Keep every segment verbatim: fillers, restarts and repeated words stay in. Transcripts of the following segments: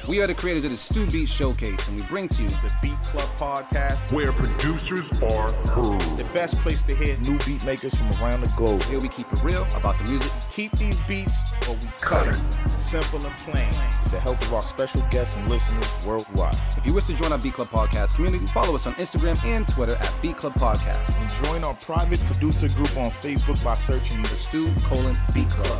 We are the creators of the Stu Beat Showcase, and we bring to you the Beat Club Podcast, where producers are heard. The best place to hear new beat makers from around the globe. Here we keep it real about the music. Keep these beats or we cut it. Simple and plain. With the help of our special guests and listeners worldwide. If you wish to join our Beat Club Podcast community, follow us on Instagram and Twitter at Beat Club Podcast. And join our private producer group on Facebook by searching the Stu colon Beat Club.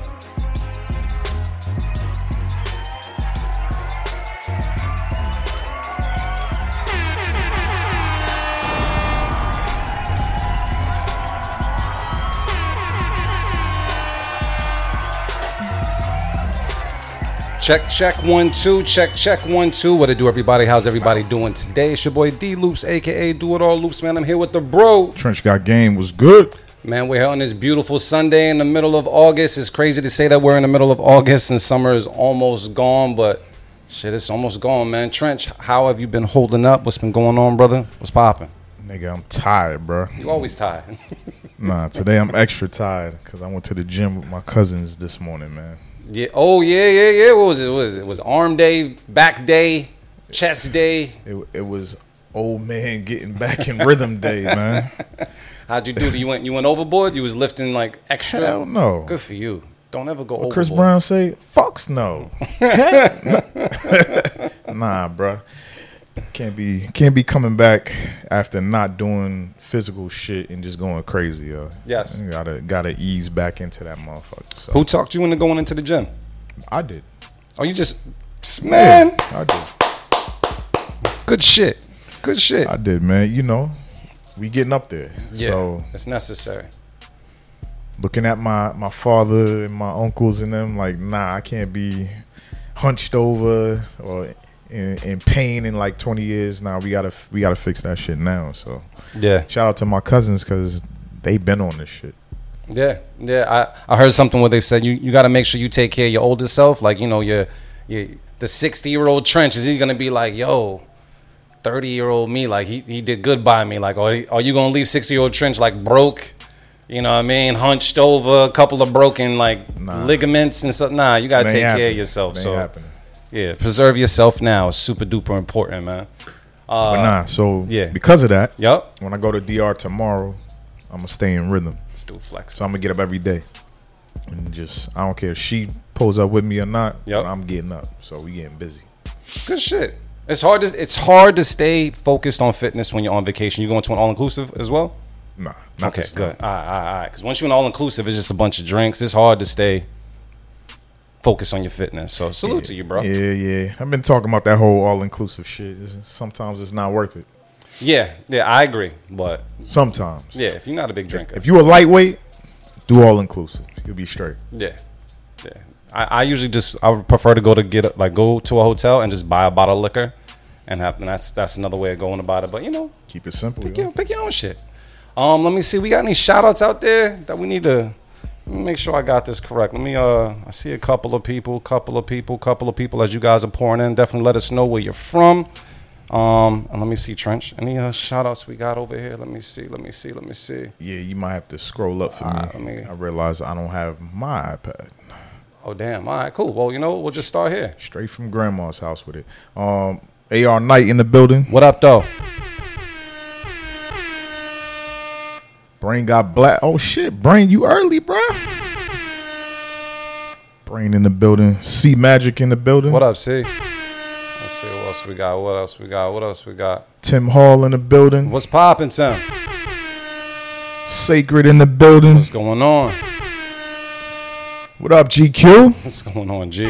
Check, check, one, two, check, check, one, two. What it do, everybody? How's everybody doing today? It's your boy D Loops, a k a. Do It All Loops, man. I'm here with the bro. Trench Got Game was good. Man, we're here on this beautiful Sunday in the middle of August. It's crazy to say that we're in the middle of August and summer is almost gone, but shit, it's almost gone, man. Trench, how have you been holding up? What's been going on, brother? What's popping? Nigga, I'm tired, bro. You always tired. Nah, today I'm extra tired because I went to the gym with my cousins this morning, man. Yeah. Oh, yeah, yeah, yeah. What was it? What was it? It was arm day, back day, chest day. It, it was old man getting back in rhythm day, man. How'd you do? You went you went overboard? You was lifting like extra? Hell no. Good for you. Don't ever go what overboard. Chris Brown say? Fucks no. Nah, bro. Can't be can't be coming back after not doing physical shit and just going crazy, yo. Yes. You gotta gotta ease back into that motherfucker. So. Who talked you into going into the gym? I did. Oh, you just man. Yeah, I did. Good shit. Good shit. I did, man. You know, we getting up there. Yeah, so it's necessary. Looking at my, my father and my uncles and them, like, nah, I can't be hunched over or in, in pain in like twenty years. Now nah, we gotta we gotta fix that shit now. So yeah, shout out to my cousins because they been on this shit. Yeah, yeah. I, I heard something where they said you, you got to make sure you take care of your older self. Like, you know, your your the sixty year old Trench, is he gonna be like, yo, thirty year old me, like he he did good by me? Like, are, are you gonna leave sixty year old Trench like broke? You know what I mean? Hunched over, a couple of broken like nah. ligaments and stuff. Nah, you gotta take happening. care of yourself. It so happening. Yeah, preserve yourself now. It's super duper important, man. Uh, but nah, so yeah. because of that, yep. when I go to D R tomorrow, I'm gonna stay in rhythm. Still flex. So I'm gonna get up every day, and just I don't care if she pulls up with me or not. Yep. I'm getting up, so we getting busy. Good shit. It's hard to it's hard to stay focused on fitness when you're on vacation. You going to an all inclusive as well? Nah. Not okay. Good. All right. All right. All right. Because once you're an all inclusive, it's just a bunch of drinks. It's hard to stay focused on your fitness. So salute yeah, to you, bro. Yeah, yeah. I've been talking about that whole all inclusive shit. It's, sometimes it's not worth it. Yeah. Yeah. I agree. But sometimes. Yeah. If you're not a big drinker. If you're a lightweight, do all inclusive. You'll be straight. Yeah. Yeah. I, I usually just I would prefer to go to get like go to a hotel and just buy a bottle of liquor, and have and that's that's another way of going about it. But you know, keep it simple. Pick, your, pick your own shit. Um, let me see. We got any shout outs out there that we need to let me make sure I got this correct. Let me uh I see a couple of people, couple of people, couple of people as you guys are pouring in. Definitely let us know where you're from. Um, and let me see, Trench. Any uh, shout outs we got over here? Let me see, let me see, let me see. Yeah, you might have to scroll up for uh, me. me. I realize I don't have my iPad. Oh damn. All right, cool. Well, you know, we'll just start here. Straight from grandma's house with it. Um A R Knight in the building. What up though? Brain got black. Oh shit, Brain, you early, bro. Brain in the building. C Magic in the building. What up, C? Let's see what else we got. What else we got? What else we got? Tim Hall in the building. What's poppin', Tim? Sacred in the building. What's going on? What up, G Q? What's going on, G?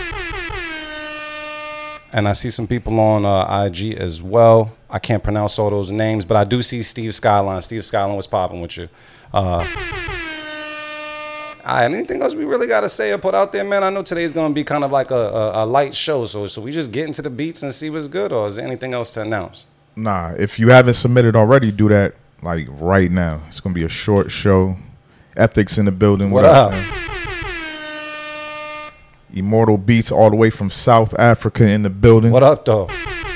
And I see some people on uh, I G as well. I can't pronounce all those names, but I do see Steve Skyline. Steve Skyline was popping with you. Uh, all right, anything else we really got to say or put out there, man? I know today's going to be kind of like a, a, a light show, so so we just get into the beats and see what's good, or is there anything else to announce? Nah, if you haven't submitted already, do that like right now. It's going to be a short show. Ethics in the building. What, what up? up Immortal Beats all the way from South Africa in the building. What up, though?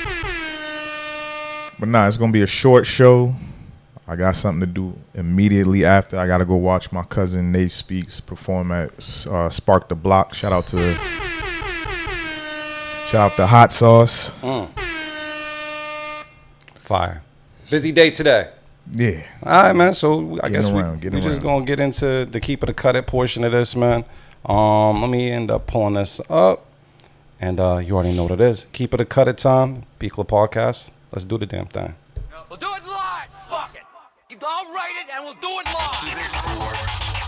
But nah, it's going to be a short show. I got something to do immediately after. I got to go watch my cousin Nate Speaks perform at uh, Spark the Block. Shout out to Shout out to Hot Sauce. Mm. Fire. Busy day today. Yeah. All right, man. So I Getting guess around, we, we getting just around. gonna get into the keep it or cut it portion of this, man. Um, let me end up pulling this up, and uh, you already know what it is. Keep it or cut it time. B Club Podcast. Let's do the damn thing. We'll do it live. Fuck it. I'll write it and we'll do it live.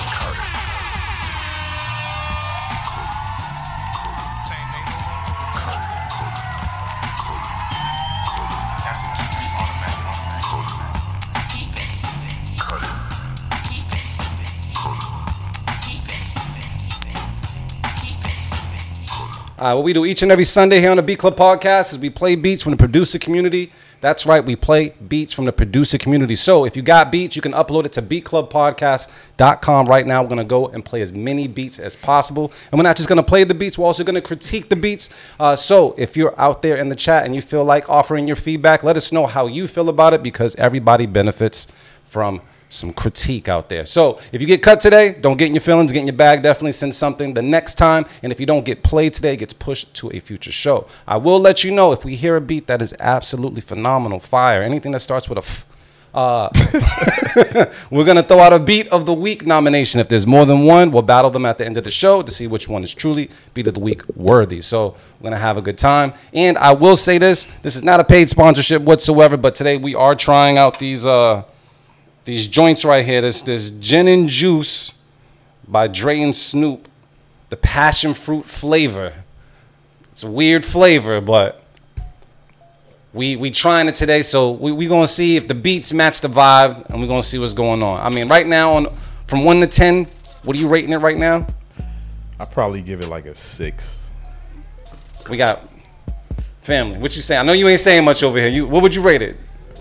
Uh, what we do each and every Sunday here on the B Club Podcast is we play beats from the producer community. That's right, we play beats from the producer community. So if you got beats, you can upload it to beat club podcast dot com right now. We're going to go and play as many beats as possible. And we're not just going to play the beats, we're also going to critique the beats. Uh, so if you're out there in the chat and you feel like offering your feedback, let us know how you feel about it, because everybody benefits from some critique out there. So if you get cut today, don't get in your feelings, get in your bag. Definitely send something the next time. And if you don't get played today, it gets pushed to a future show. I will let you know if we hear a beat that is absolutely phenomenal, fire, anything that starts with a f, uh, we're going to throw out a beat of the week nomination. If there's more than one, we'll battle them at the end of the show to see which one is truly beat of the week worthy. So we're going to have a good time. And I will say this, this is not a paid sponsorship whatsoever, but today we are trying out these, uh, These joints right here, this this gin and juice by Dre and Snoop, the passion fruit flavor. It's a weird flavor, but we we trying it today, so we we gonna see if the beats match the vibe, and we're gonna see what's going on. I mean, right now, on from one to ten, what are you rating it right now? I probably give it like a six. We got family. What you say? I know you ain't saying much over here. You what would you rate it?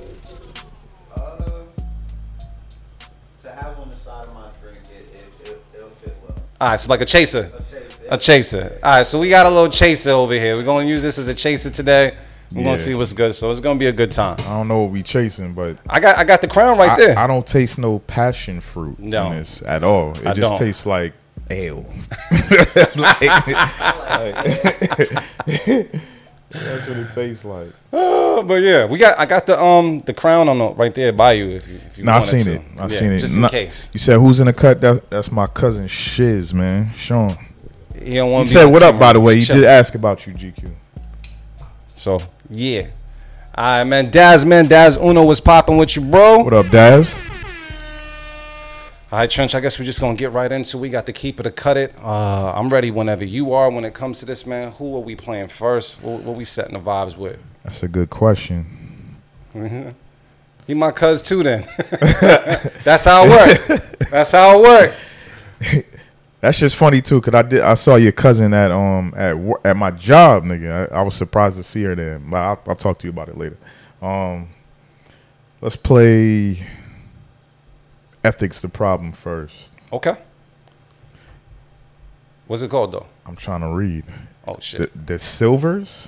All right, so like a chaser. A chaser. A chaser. All right, so we got a little chaser over here. We're going to use this as a chaser today. We're Yeah. going to see what's good. So it's going to be a good time. I don't know what we chasing, but I got I got the crown right I, there. I don't taste no passion fruit No. in this at all. It I just don't. tastes like ale. Like- like- that's what it tastes like. Uh, but yeah, we got I got the um the crown on the, right there by you if you if you No, I wanted seen to. it. I Yeah, seen it. just in Not- case. You said who's in the cut? That, that's my cousin Shiz, man. Sean. You don't He want to said, "What up?" By the way, he did ask about you, G Q. So yeah. All right, man. Daz, man. Daz Uno was popping with you, bro. What up, Daz? All right, Trench, I guess we're just going to get right into it. We got to keep it or cut it. Uh, I'm ready whenever you are when it comes to this, man. Who are we playing first? What, what we setting the vibes with? That's a good question. He my cuz too then. That's how it work. That's how it work. That's just funny too, cause I did. I saw your cousin at um at wor- at my job, nigga. I, I was surprised to see her there, but I'll, I'll talk to you about it later. Um, let's play Ethics the Problem first. Okay. What's it called though? I'm trying to read. Oh shit. The, the Silvers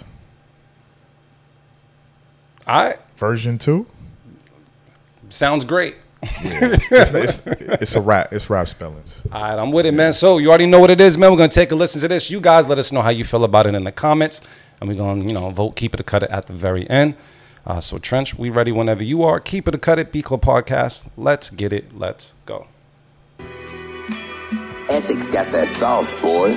All right. version two. Sounds great. It's, it's, it's a rap. It's rap spellings. All right, I'm with it, man. So you already know what it is, man. We're gonna take a listen to this. You guys, let us know how you feel about it in the comments, and we're gonna, you know, vote, keep it or cut it at the very end. Uh, so Trench, we ready whenever you are. Keep it or cut it. B Club Podcast. Let's get it. Let's go. Ethics got that sauce, boy.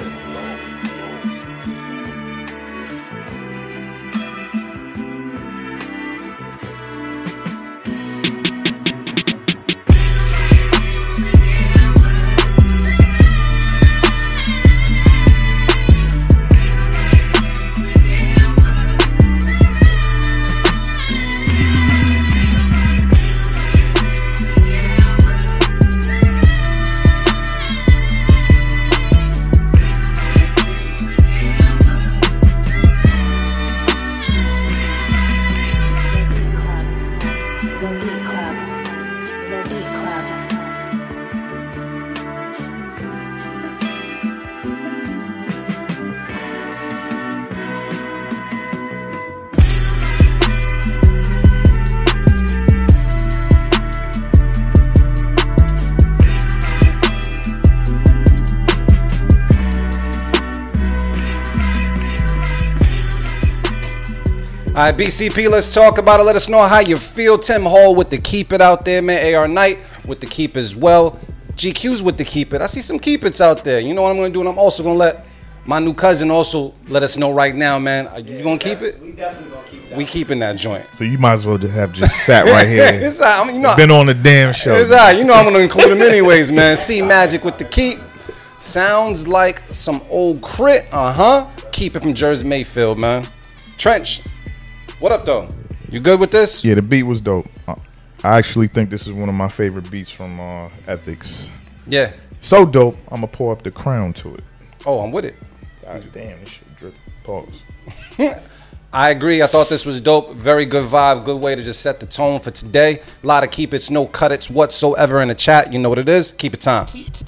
All right, B C P, let's talk about it. Let us know how you feel. Tim Hall with the Keep It out there, man. A R Knight with the Keep as well. G Q's with the Keep It. I see some Keep It's out there. You know what I'm going to do? And I'm also going to let my new cousin also let us know right now, man. Are you going to keep it? We definitely going to keep that. We keeping that joint. So you might as well just have just sat right here. It's all right. I mean, you know, Been on the damn show. It's all right. You know I'm going to include him anyways, man. C Magic with the Keep. Sounds like some old crit. Uh-huh. Keep It from Jersey Mayfield, man. Trench. What up, though? You good with this? Yeah, the beat was dope. Uh, I actually think this is one of my favorite beats from uh, Ethics. Yeah. So dope, I'm going to pour up the crown to it. Oh, I'm with it. God damn, this shit drip. Pause. I agree. I thought this was dope. Very good vibe. Good way to just set the tone for today. A lot of keep it's, no cut it's whatsoever in the chat. You know what it is. Keep it time.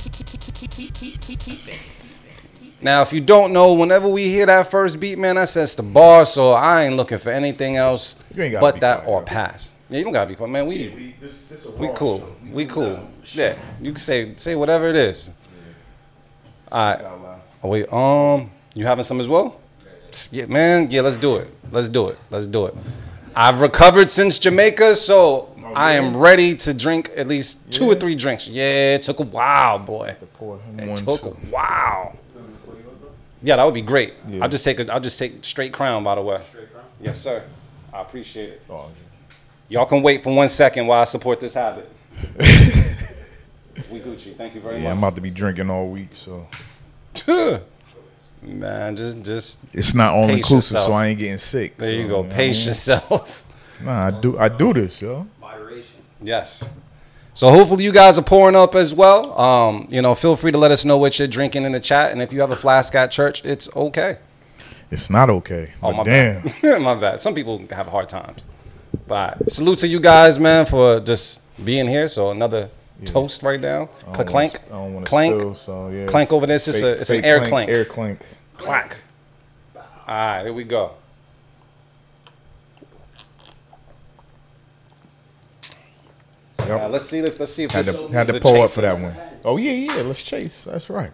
Now, if you don't know, whenever we hear that first beat, man, that sets the bar. So I ain't looking for anything else You ain't gotta but be that quiet, or yo. pass. Yeah, you don't gotta be quiet, man. We Yeah, we, this, this a we raw cool. show. We cool. Yeah, you can say say whatever it is. All right. Oh, wait, um, you having some as well? Yeah, man. Yeah, let's do it. Let's do it. Let's do it. I've recovered since Jamaica, so I am ready to drink at least two or three drinks. Yeah, it took a while, boy. Pour him It one, took two. a while. Yeah, that would be great. Yeah. I'll just take a, I'll just take straight crown, by the way. Straight crown? Yes, sir. I appreciate it. Oh, Y'all can wait for one second while I support this habit. We Gucci. Thank you very yeah, I'm much. about to be drinking all week, so Man, just just it's not all Pace inclusive, yourself. so I ain't getting sick. there so, you go. know Pace what I mean? yourself. Nah, I do. I do this, yo. Moderation. Yes. So hopefully you guys are pouring up as well. Um, you know, feel free to let us know what you're drinking in the chat, and if you have a flask at church, it's okay. It's not okay. Oh, but my damn. bad. My bad. Some people have hard times. But salute to you guys, man, for just being here. So another toast right now. I Cl- don't clank. wanna- I don't want to Clank. spill, so yeah. Clank over this. It's, Fake- a, it's an fake air clank. Air clank. Clank. All right, here we go. Yep. All right, let's see if let's see if Had this to, had is to a pull up chaser. for that one. Oh yeah, yeah. Let's chase. That's right.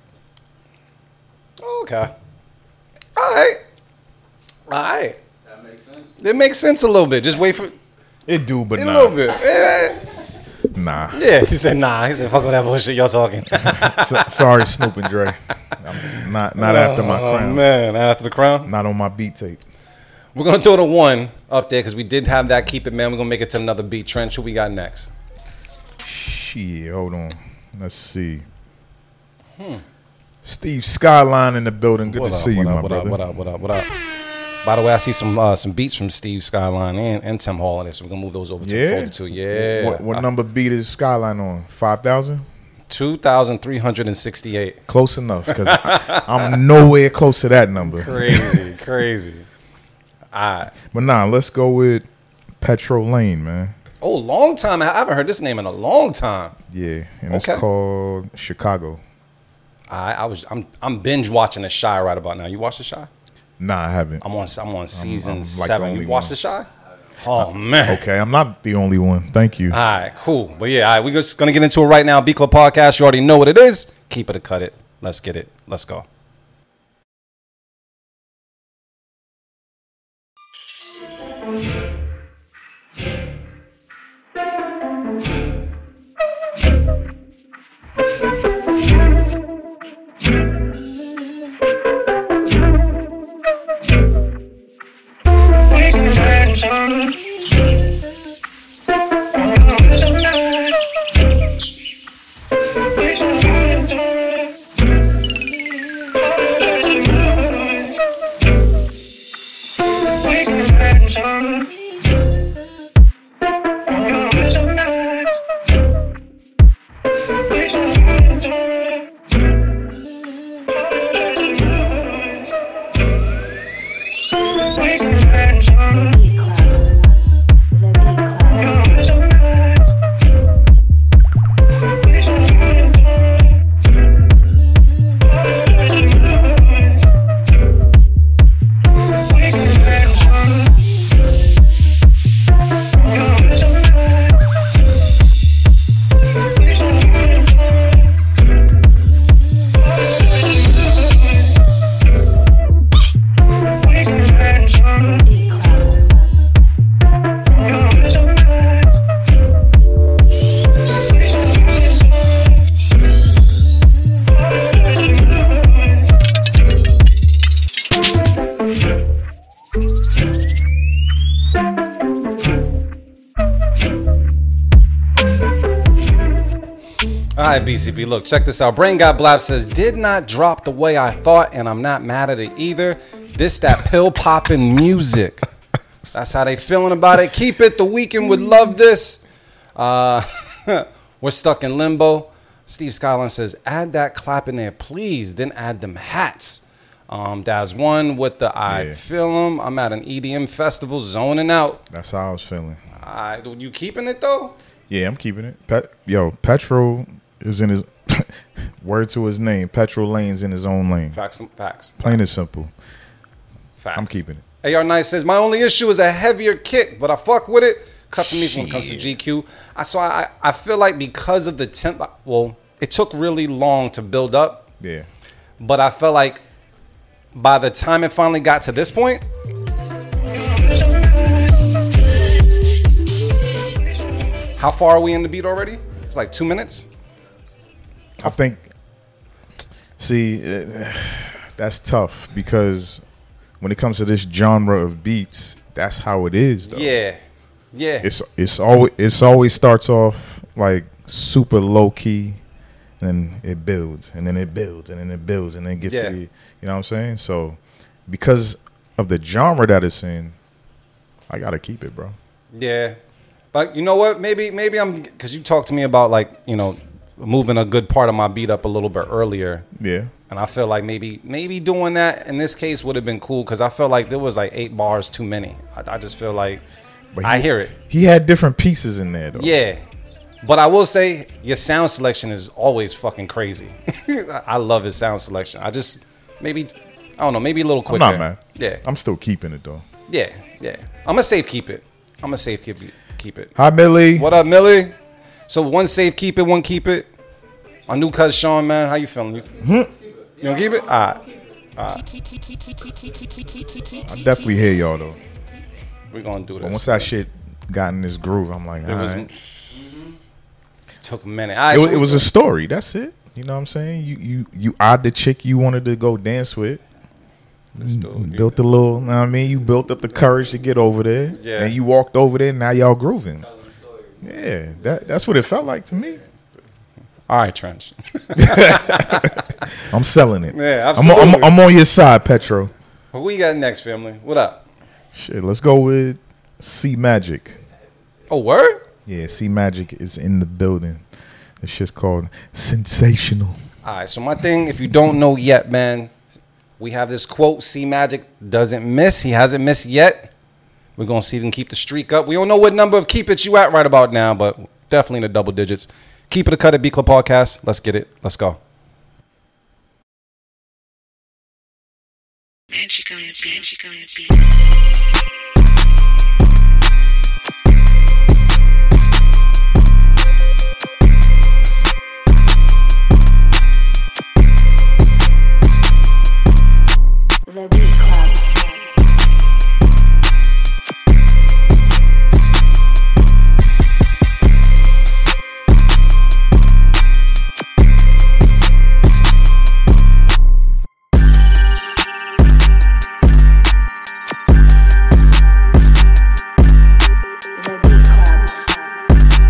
Okay. All right. All right. That makes sense. It makes sense a little bit. Just wait for It do, but a nah. little bit. Eh. Nah. Yeah, he said nah. He said fuck with that bullshit y'all talking. So, sorry, Snoop and Dre. I'm not not after my Oh crown. man, after the crown. Not on my beat tape. We're gonna throw the one up there because we did have that. Keep it, man. We're gonna make it to another beat. Trench, who we got next? Shit, hold on. Let's see. Hmm. Steve Skyline in the building. Good What to up, see what you, up, my what brother. up, what up, what up, what up? By the way, I see some uh, some beats from Steve Skyline and, and Tim Hall in this. So we're gonna move those over to the Yeah. folder too. Yeah. What, what number beat is Skyline on? Five thousand. Two thousand three hundred and sixty-eight. Close enough, because I'm nowhere close to that number. Crazy, crazy. All right. But nah, let's go with Petro Lane, man. Oh, long time. I haven't heard this name in a long time. Yeah, and Okay. it's called Chicago. I I was I'm I'm binge watching The Shy right about now. You watch The Shy? Nah, I haven't. I'm on I'm on season I'm like the seven. only You watch one. The Shy? Oh man. Okay, I'm not the only one. Thank you. All right, cool. But yeah, all right, we're just gonna get into it right now. B Club Podcast. You already know what it is. Keep it or cut it. Let's get it. Let's go. right, B C B. Look, check this out. Brain Got Blap says, did not drop the way I thought, and I'm not mad at it either. This that pill popping music. That's how they feeling about it. Keep it. The Weeknd would love this. Uh, we're stuck in limbo. Steve Skyline says, add that clap in there, please. Then add them hats. Um, Daz one with the I Yeah. feel 'em. I'm at an E D M festival zoning out. That's how I was feeling. I, you keeping it though? Yeah, I'm keeping it. Pet, yo, Petro is in his word to his name. Petro Lane's in his own lane. Facts, facts, Plain and simple. facts. I'm keeping it. A R Nice says, my only issue is a heavier kick, but I fuck with it. Cut for me when it comes to Shit. G Q. I so I I feel like because of the temp, well, it took really long to build up, Yeah. but I felt like by the time it finally got to this point, how far are we in the beat already? It's like two minutes. I think, see, uh, that's tough because when it comes to this genre of beats, that's how it is, though. Yeah, yeah, It's it's always it's always starts off like super low key, and then it builds, and then it builds, and then it builds, and then it gets Yeah. to the, you know what I'm saying? So because of the genre that it's in, I gotta keep it, bro. yeah. But you know what? Maybe maybe I'm because you talked to me about like you know moving a good part of my beat up a little bit earlier. Yeah. And I feel like maybe maybe doing that in this case would have been cool because I felt like there was like eight bars too many. I, I just feel like But I he- hear it. He had different pieces in there, though. Yeah. But I will say your sound selection is always fucking crazy. I love his sound selection. I just maybe I don't know, maybe a little I'm quicker. not mad. Yeah. I'm still keeping it, though. Yeah, yeah. I'm a safe keep it. I'm a safe keep it. Keep it. Hi, Millie. What up, Millie? So one safe keep it, one keep it. My new cousin Sean, man, how you feeling? You, you gonna keep it? All right. I definitely hear y'all, though. We're gonna do this. But once that shit got in this groove, I'm like, It all was. right. It took a minute. All right, It, was, so it we- was a story. That's it. You know what I'm saying? You you you eyed the chick you wanted to go dance with. Let's do it. Built a little, know what I mean? You built up the courage to get over there. Yeah. And you walked over there, now y'all grooving. Yeah, that that's what it felt like to me. All right, Trench. I'm selling it. Yeah, I'm, I'm, absolutely. I'm on your side, Petro. Who we got next, family? What up? Shit, let's go with C Magic. Oh, word? Yeah, C Magic is in the building. This shit's called Sensational. All right, so my thing, if you don't know yet, man, we have this quote, C Magic doesn't miss. He hasn't missed yet. We're going to see if he can keep the streak up. We don't know what number of keep it you at right about now, but definitely in the double digits. Keep it a cut at B Club Podcast. Let's get it. Let's go. Magic on the beat. Magic on the beat. The Beat Club. The Beat Club.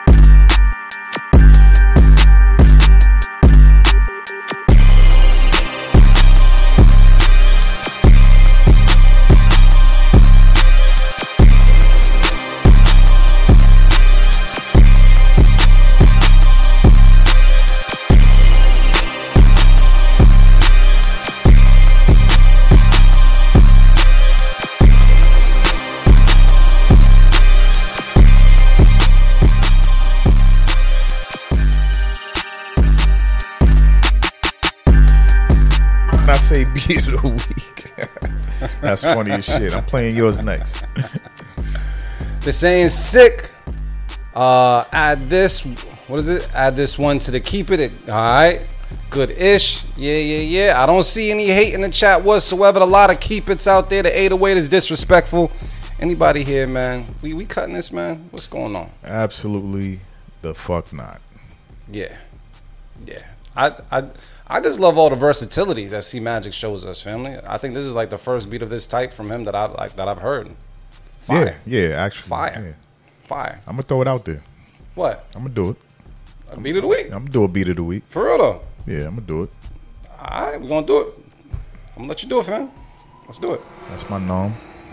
I say beat of the week. That's funny as shit. I'm playing yours next. The saying sick. Uh, add this. What is it? Add this one to the keep it. All right. Good ish. Yeah, yeah, yeah. I don't see any hate in the chat whatsoever. A lot of keep it's out there. The eight oh eight is disrespectful. Anybody here, man? We we cutting this, man? What's going on? Absolutely the fuck not. Yeah. Yeah. I I I just love all the versatility that C Magic shows us, family. I think this is like the first beat of this type from him that I like that I've heard. Fire. Yeah, yeah, actually. Fire. Yeah. Fire. I'm gonna throw it out there. What? I'm gonna do it. A beat of the week. I'm gonna do a beat of the week. For real though. Yeah, I'm gonna do it. All right, we're gonna do it. I'm gonna let you do it, fam. Let's do it. That's my norm.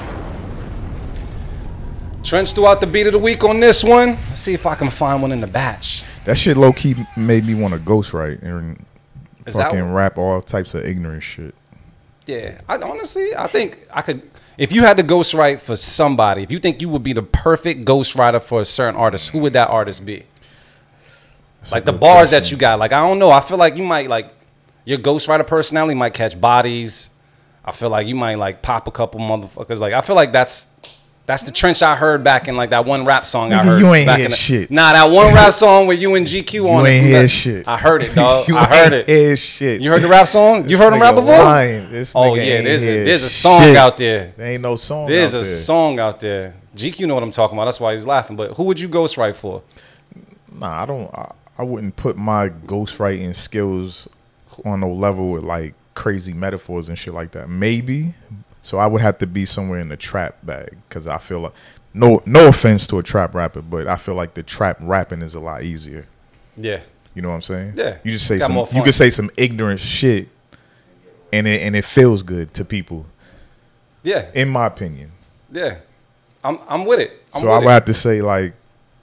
Trench threw out the beat of the week on this one. Let's see if I can find one in the batch. That shit low key made me want to ghostwrite and Is that fucking what- rap all types of ignorant shit. Yeah, I honestly, I think I could. If you had to ghostwrite for somebody, if you think you would be the perfect ghostwriter for a certain artist, who would that artist be? That's Like a the good bars that question. you got. Like I don't know. I feel like you might like your ghostwriter personality might catch bodies. I feel like you might like pop a couple motherfuckers. Like I feel like that's that's the Trench I heard back in like that one rap song I Nigga, heard. you ain't back hear in the, shit. Nah, that one rap song with you and G Q on You it. ain't from hear that- shit. I heard it, dog. You I heard ain't it. hear shit. You heard the rap song? You This heard him rap nigga before? lying. This Oh nigga yeah, ain't there's a hear there's a song shit. out there. There ain't no song There's out a there. song out there. G Q know what I'm talking about. That's why he's laughing. But who would you ghostwrite for? Nah, I don't. I, I wouldn't put my ghostwriting skills on no level with like crazy metaphors and shit like that. Maybe. So I would have to be somewhere in the trap bag because I feel like no no offense to a trap rapper, but I feel like the trap rapping is a lot easier. Yeah. You know what I'm saying? Yeah. You just say Got some. more You fun. can say some ignorant shit, and it and it feels good to people. Yeah. In my opinion. Yeah. I'm I'm with it. I'm so with I would it. have to say like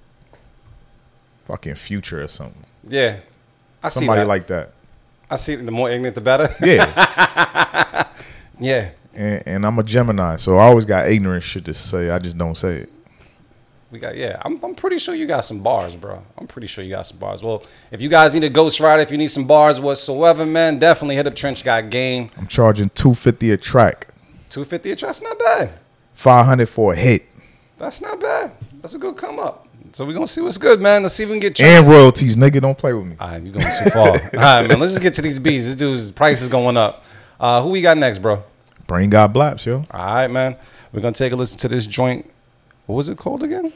fucking Future or something. Yeah. I see Somebody that. like that. I see the more ignorant the better. Yeah. Yeah. And, and I'm a Gemini, so I always got ignorant shit to say. I just don't say it. We got yeah. I'm I'm pretty sure you got some bars, bro. I'm pretty sure you got some bars. Well, if you guys need a ghostwriter, if you need some bars whatsoever, man, definitely hit up Trench Got Game. I'm charging two fifty a track, two fifty a track. That's not bad. five hundred for a hit, That's not bad. That's a good come up. So we're gonna see what's good, man. Let's see if we can get and Trench. royalties. Nigga, don't play with me. All right, you're going too far. All right, man. Let's just get to these beats. This dude's price is going up. Uh, who we got next, bro? Brain got blaps, yo. All right, man. We're gonna take a listen to this joint. What was it called again?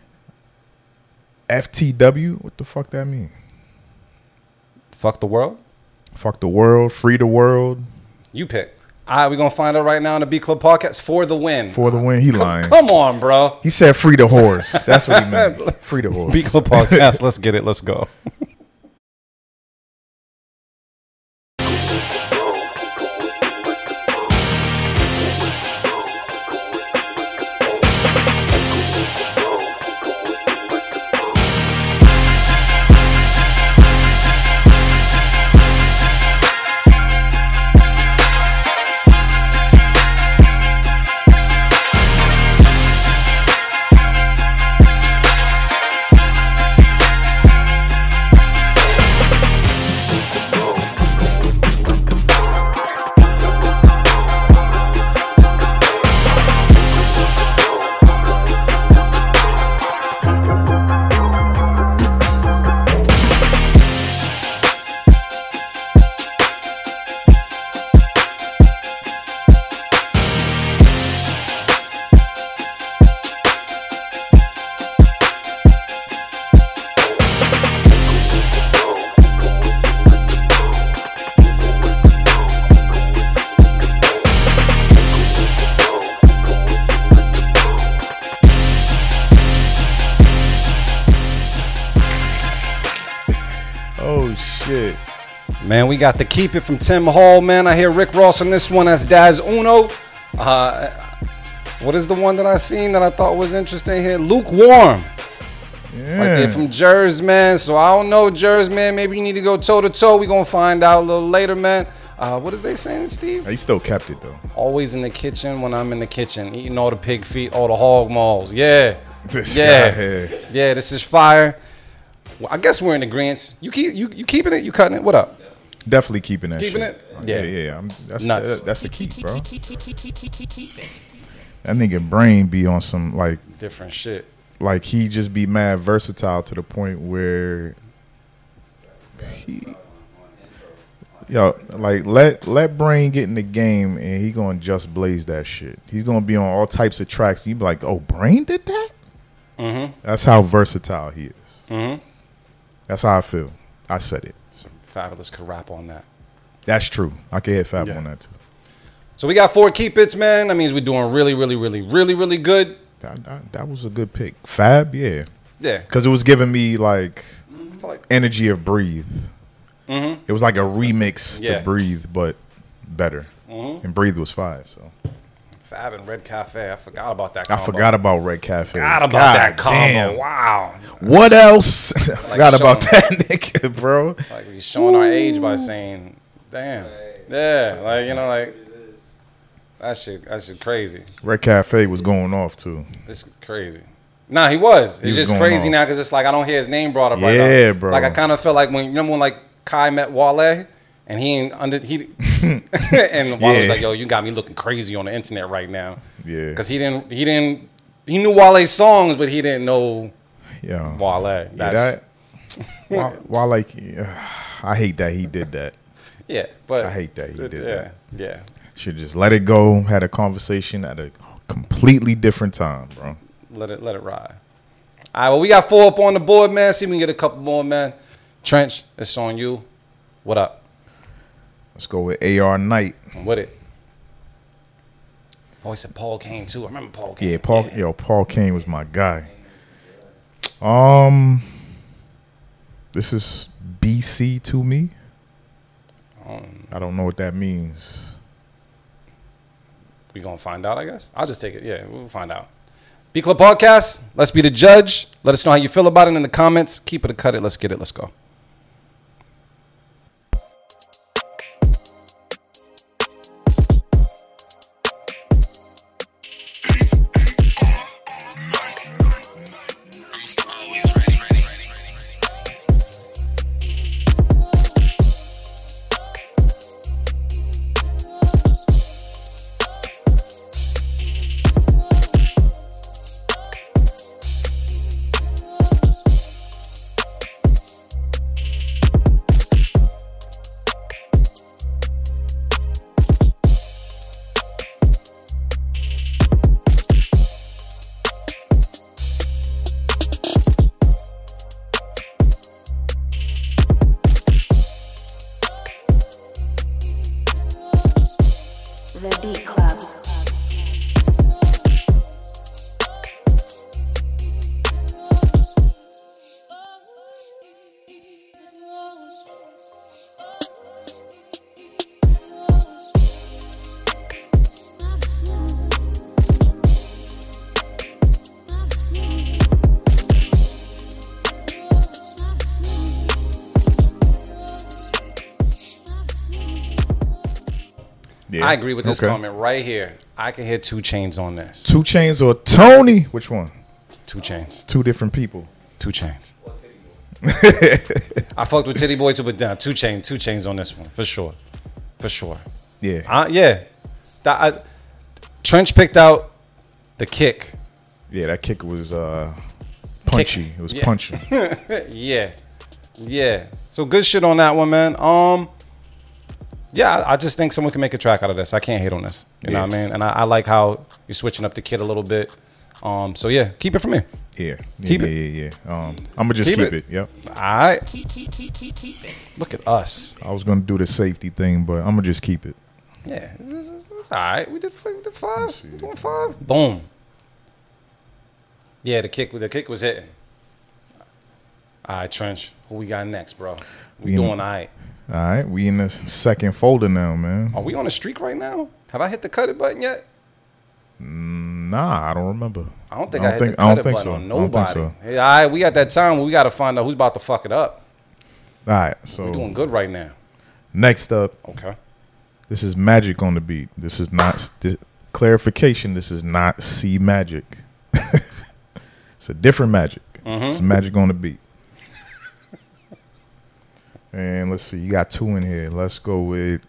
F T W. What the fuck that mean? Fuck the world. Fuck the world. Free the world. You pick. All right, we're gonna find out right now on the B Club Podcast for the win. For the win. He Come, lying. come on, bro. He said free the horse. That's what he meant. Free the horse. B Club Podcast. Let's get it. Let's go. Oh shit. Man, we got the Keep It from Tim Hall, man. I hear Rick Ross on this one. That's Daz Uno. Uh, what is the one that I seen that I thought was interesting here? Lukewarm. Yeah. Right there from Jers, man. So I don't know, Jers, man. Maybe you need to go toe to toe. We're going to find out a little later, man. Uh, what is they saying, Steve? He still kept it though. Always in the kitchen when I'm in the kitchen, eating all the pig feet, all the hog maws. Yeah. This yeah. guy here. Yeah, this is fire. Well, I guess we're in agreement. You keep you you keeping it? You cutting it? What up? Definitely keeping that Keeping shit. it? Yeah, Yeah. yeah, yeah. I'm, that's Nuts. That, that's the key, bro. That nigga brain be on some like Different shit. like he just be mad versatile to the point where he yo like let let brain get in the game and he gonna just blaze that shit. He's gonna be on all types of tracks. You be like, oh, brain did that. Mm-hmm. That's how versatile he is. Mm-hmm. That's how I feel. I said it. Some fabulous could rap on that. That's true. I can hit Fab Yeah. on that too. So we got four keep its, man. That means we're doing really, really, really, really, really good. That, that, that was a good pick. Fab, yeah. Yeah. Because it was giving me like feel like energy of Breathe. mm-hmm. It was like a remix Yeah. to Breathe, but better. Mm-hmm. And Breathe was fire. So Fab and Red Cafe. I forgot about that. I Combo. forgot about Red Cafe. Forgot about God that combo. damn. Wow. What else? I forgot about showing- that nigga, bro. Like we showing our age by saying, "Damn." Yeah. Like you know, like that shit. That shit crazy. Red Cafe was going off too. It's crazy. Nah, he was. It's was just going crazy off. now because it's like I don't hear his name brought up right now. Yeah, bro. Like I kind of felt like when you remember when like Kai met Wale and he ain't under he and Wale was Yeah. like, "Yo, you got me looking crazy on the internet right now." Yeah. Because he didn't he didn't he knew Wale's songs, but he didn't know Yeah. Wale. Yeah, That's- that. Why, why like? Uh, I hate that he did that. yeah, but I hate that he did yeah, that. Yeah, Should just let it go. Had a conversation at a completely different time, bro. let it let it ride. All right, well, we got four up on the board, man. See if we can get a couple more, man. Trench, it's on you. What up? Let's go with A R Knight. I'm with it. Oh, he said Paul Kane too. I remember Paul Kane. Yeah, Paul. Yo, Paul Kane was my guy. Um, this is B C to me. Um, I don't know what that means. we gonna find out, I guess. I'll just take it. Yeah, we'll find out. B Club Podcast. Let's be the judge. Let us know how you feel about it in the comments. Keep it or cut it. Let's get it. Let's go. The Beat Club. Yeah. I agree with this Okay. comment right here. I can hear Two Chains on this. Two Chains or Tony? Which one? Two Chains. Two different people. Two Chains. I fucked with Titty Boy too, but down Two Chains. Two Chains on this one for sure, for sure. Yeah. Uh, yeah. That, I, Trench picked out the kick. Yeah, that kick was uh, punchy. Kick. It was Yeah. punchy. Yeah, yeah. So good shit on that one, man. Um, yeah, I I just think someone can make a track out of this. I can't hate on this. You know Yeah. what I mean? And I, I like how you're switching up the kid a little bit. Um, so yeah, keep it from me. Yeah. Yeah, Keep yeah, it. yeah, yeah. Um, I'm gonna just Keep keep, it. it. Yep. All right. Look at us. I was gonna do the safety thing, but I'm gonna just keep it. Yeah, it's, it's, it's, it's all right. We did, we did five. see. We're doing five. Boom. Yeah, the kick. The kick was hitting. All right, Trench. Who we got next, bro? We We in- doing all right. All right, we in the second folder now, man. Are we on a streak right now? Have I hit the cut it button yet? Nah, I don't remember. I don't think I I, don't hit think- the I cut don't it think button so. on I don't think nobody. so. Hey, all right, we got that time where we got to find out who's about to fuck it up. All right, We're doing so good right now. next up, Okay. this is Magic on the beat. This is not this, clarification. This is not C Magic. It's a different Magic. It's Magic on the beat. And let's see, you got two in here. Let's go with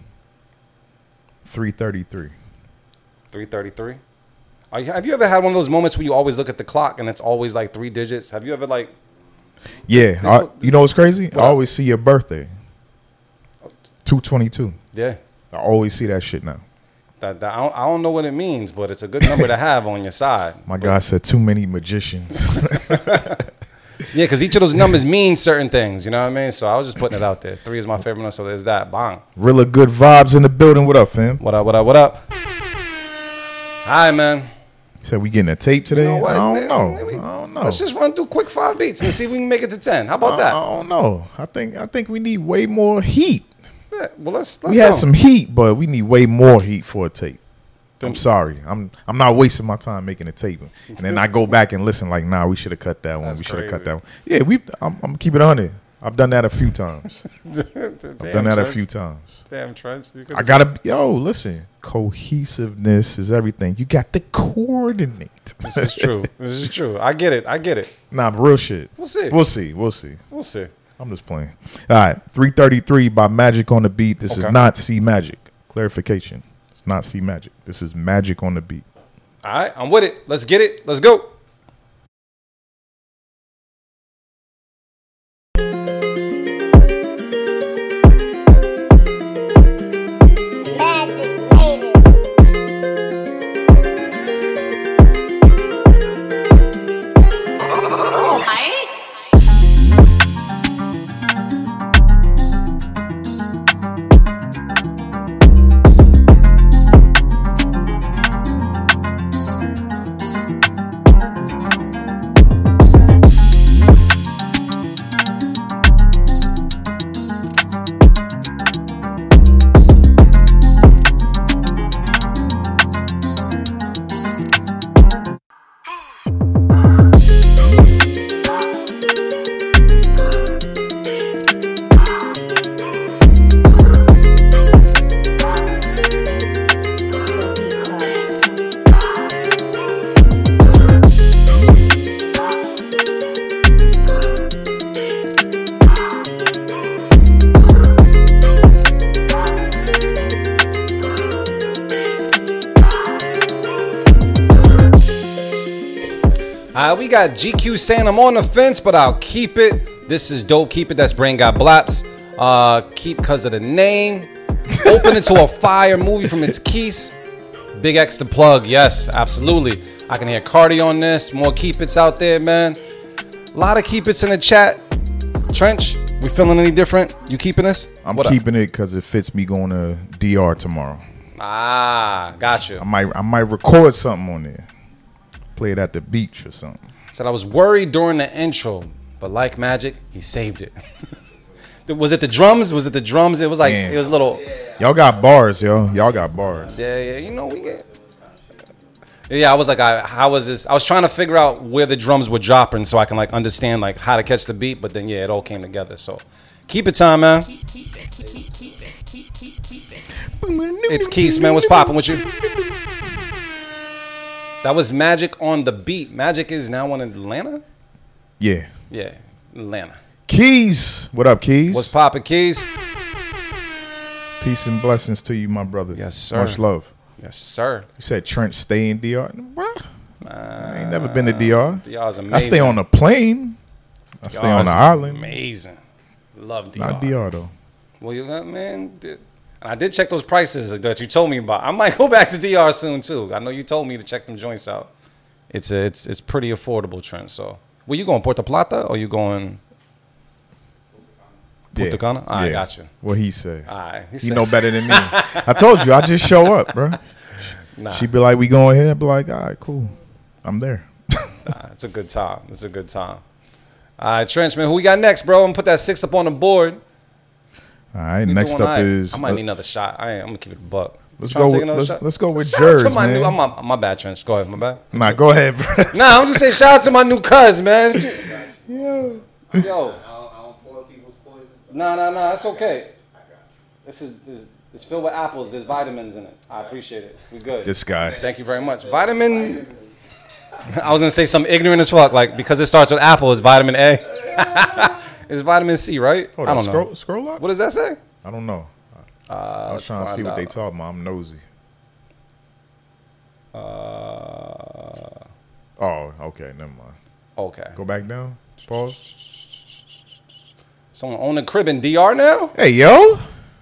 three thirty-three. three thirty-three. Are you, have you ever had one of those moments where you always look at the clock and it's always like three digits? Have you ever like Yeah, I- what- you know what's crazy? What I up? always see your birthday. two twenty-two. yeah? I always see that shit now. That, that I, don't, I don't know what it means, but it's a good number to have on your side. My guy said too many magicians. Yeah, because each of those numbers mean certain things. You know what I mean? So I was just putting it out there. Three is my favorite number, so there's that. Bang. Really good vibes in the building. What up, fam? What up? What up? What up? Hi, man. Said we getting a tape today? You know what? I don't Man, know. maybe- I don't know. Let's just run through quick five beats and see if we can make it to ten. How about I, that? I don't know. I think I think we need way more heat. Yeah, well, let's let's We had go. some heat, but we need way more heat for a tape. I'm sorry. I'm I'm not wasting my time making a tape, and then I go back and listen. Like, nah, we should have cut that one. That's we should have cut crazy. that one. Yeah, we. I'm, I'm keeping it on it. I've done that a few times. I've done that a few times. Damn, Trench. You I gotta. Yo, listen. Cohesiveness is everything. You got to coordinate. This is true. This is true. I get it. I get it. Nah, real shit. We'll see. We'll see. We'll see. We'll see. I'm just playing. All right, three thirty-three by Magic on the beat. This Okay. is not C Magic. Clarification. It's not C Magic. This is Magic on the beat. All right, I'm with it. Let's get it. Let's go. Uh, we got G Q saying I'm on the fence, but I'll keep it. This is dope. Keep it. That's Brain Got Blaps. Uh, keep because of the name. Open it to a fire movie from its keys. Big X to plug. Yes, absolutely. I can hear Cardi on this. More keep it's out there, man. A lot of keep it's in the chat. Trench, we feeling any different? You keeping this? I'm What up? keeping it because it fits me going to D R tomorrow. Ah, got you. I might I might record something on there. Play it at the beach or something. Said I was worried during the intro, but like Magic, he saved it. Was it the drums? Was it the drums? It was like Man. it was a little. Y'all got bars, yo. Y'all got bars. Yeah, yeah. You know we get. Yeah, I was like, I, how was this? I was trying to figure out where the drums were dropping so I can like understand like how to catch the beat. But then yeah, it all came together. So keep it time, man. It's Keith, man. What's popping with you? That was Magic on the beat. Magic is now in Atlanta? Yeah. Yeah, Atlanta. Keys. What up, Keys? What's poppin', Keys? Peace and blessings to you, my brother. Yes, sir. Much love. Yes, sir. You said Trent stay in D R? Bruh. I ain't never been to D R. D R's amazing. I stay on a plane. I stay on D R's the island. Amazing. Love D R. Not D R, though. Well, you know, man. Did, and I did check those prices that you told me about. I might go back to D R soon, too. I know you told me to check them joints out. It's a, it's it's pretty affordable, Trent. So, where you going, Puerto Plata, or you going Punta Cana? All right, got you. What he say? All right. He, He said, know better than me. I told you, I just show up, bro. Nah, She be like, we going here? I be like, all right, cool. I'm there. nah, it's a good time. It's a good time. All right, Trench, man. Who we got next, bro? I'm going to put that six up on the board. All right, You next doing up all right? is... I might need another shot. I ain't, I'm gonna keep it a buck. Let's Trying go to take with- another let's- shot? let's go with Shout out to Jers, my man. New, I'm, my, my bad, Trench. Go ahead, my bad. Nah, go ahead, bro. Nah, I'm just saying shout out to my new cuz, man. Yo, yo. Nah, nah, nah. That's okay. This is this, it's filled with apples. There's vitamins in it. I appreciate it. We good. This guy. Thank you very much. Vitamin. I was gonna say something ignorant as fuck, like because it starts with apple, it's vitamin A. It's vitamin C, right? Hold I on, don't scroll, know. scroll up. What does that say? I don't know. Uh, I was let's trying to see find what they out. talking about. I'm nosy. Uh, Oh, okay, never mind. okay. Go back down. Pause. Someone own a crib in D R now? Hey, yo.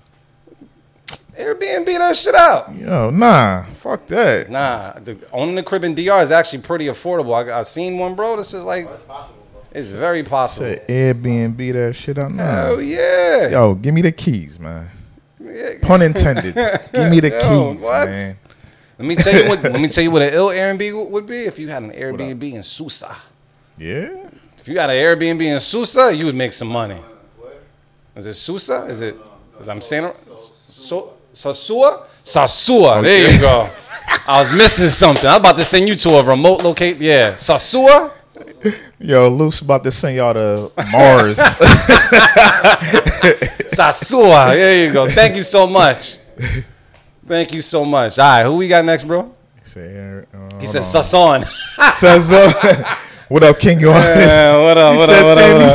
Airbnb that shit out. Yo, nah. Fuck that. Nah, the, owning a crib in D R is actually pretty affordable. I, I seen one, bro. This is like, it's very possible. Said Airbnb that shit out now. Hell yeah. Yo, give me the keys, man. Yeah. Pun intended. Give me the Yo, keys, what? man. Let me tell you what. Let me tell you what an ill Airbnb would be if you had an Airbnb in Susa. Yeah. If you got an Airbnb in Susa, you would make some money. Is it Susa? Is it? Is I'm saying it? So Sasua? Sasua. There you go. I was missing something. I was about to send you to a remote locate. Yeah, Sasua. Yo, Luce about to send y'all to Mars. Sasua. There you go. Thank you so much. Thank you so much. All right, who we got next, bro? Say, uh, He said Sason. Says, uh, what up, King? You on this? Yeah, what up, He what said up, what up,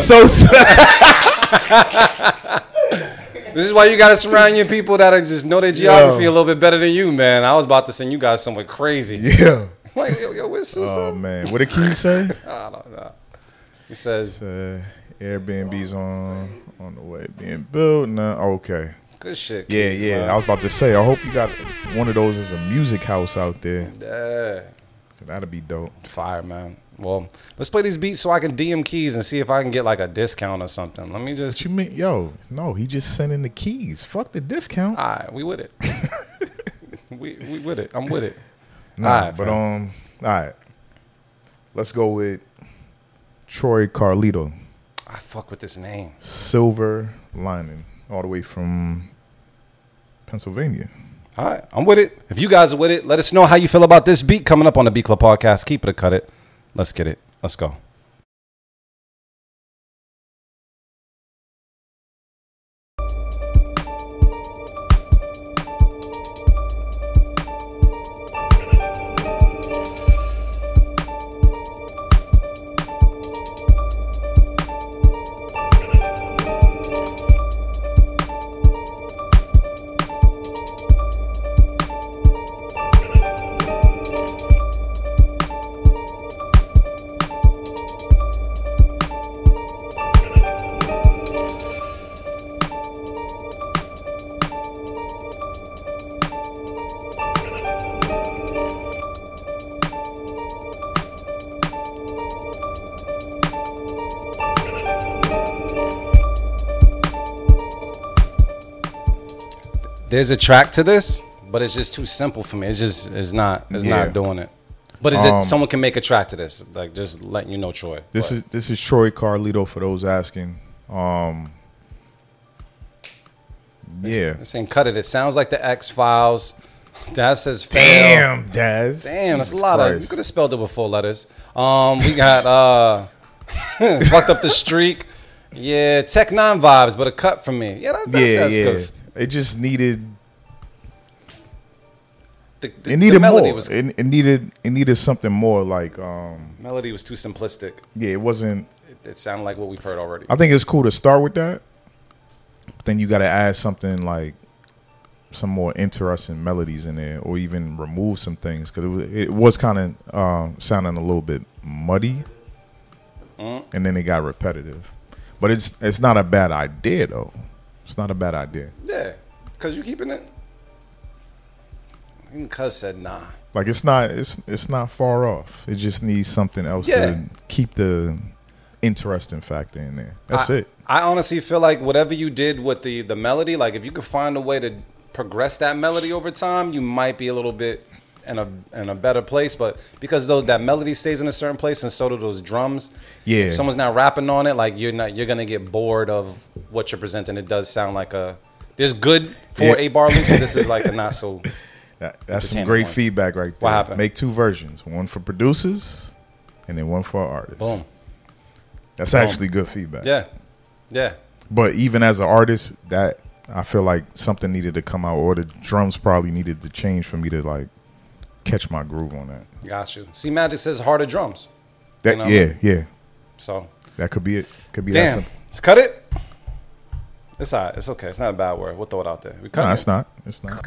Sammy what up? Sosa. This is why you got to surround your people that are just know their geography Yo. a little bit better than you, man. I was about to send you guys somewhere crazy. Yeah. Like, yo, yo, where's Susa? Oh, man. What did King say? I don't know. He says, Uh, Airbnb's on on the way being built. Nah, okay. good shit. Yeah, kids, yeah. man. I was about to say, I hope you got one of those as a music house out there. Yeah. That'd be dope. Fire, man. Well, let's play these beats so I can D M Keys and see if I can get like a discount or something. Let me just. What you mean? Yo, no, he just sending the keys. Fuck the discount. All right, we with it. we we with it. I'm with it. Nah, All right, but fam. um, all right. Let's go with Troy Carlito, I fuck with this name. Silver Lining, all the way from Pennsylvania. All right, I'm with it. If you guys are with it, let us know how you feel about this beat coming up on the Beat Club podcast. Keep it or cut it. Let's get it. Let's go. There's a track to this, but it's just too simple for me. It's just it's not it's Yeah. not doing it. But is Um, it someone can make a track to this? Like just letting you know, Troy. This What? is this is Troy Carlito for those asking. Um, yeah. This ain't cut it. It sounds like the X Files. That says fail. Damn, Dad. Damn, that's a Jesus lot of. Christ. You could have spelled it with four letters. Um, we got uh, fucked up the streak. Yeah, Tech Nine vibes, but a cut from me. Yeah, that, that's, Yeah, that's yeah. good. It just needed. The, the, It needed the melody more. was It, it needed. It needed something more. Like, um, melody was too simplistic. yeah, it wasn't. It, it sounded like what we've heard already. I think it's cool to start with that, but then you got to add something like some more interesting melodies in there, or even remove some things because it was it was kind of um, sounding a little bit muddy, Mm. and then it got repetitive. But it's it's not a bad idea though. It's not a bad idea. Yeah, because you keeping it. Even Cuz said nah. Like it's not it's it's not far off. It just needs something else Yeah. to keep the interesting factor in there. That's I, it. I honestly feel like whatever you did with the the melody, like if you could find a way to progress that melody over time, you might be a little bit in a in a better place. But because though that melody stays in a certain place, and so do those drums. Yeah. If someone's not rapping on it, like you're not, you're gonna get bored of what you're presenting. It does sound like a there's good for Yeah. a bar loop, but this is like a not so. That, that's some Entertaining great one. feedback right there. What happened? Make two versions, one for producers and then one for artists. Boom. That's Boom. actually good feedback. Yeah, yeah. But even as an artist, that I feel like something needed to come out, or the drums probably needed to change for me to like catch my groove on that. Got you. See, Magic says harder drums. That You know? yeah, yeah. So That could be it. Could be that damn, simple. let's cut it. It's all right. It's okay. It's not a bad word. We'll throw it out there. We cut No, it. it's not. It's not.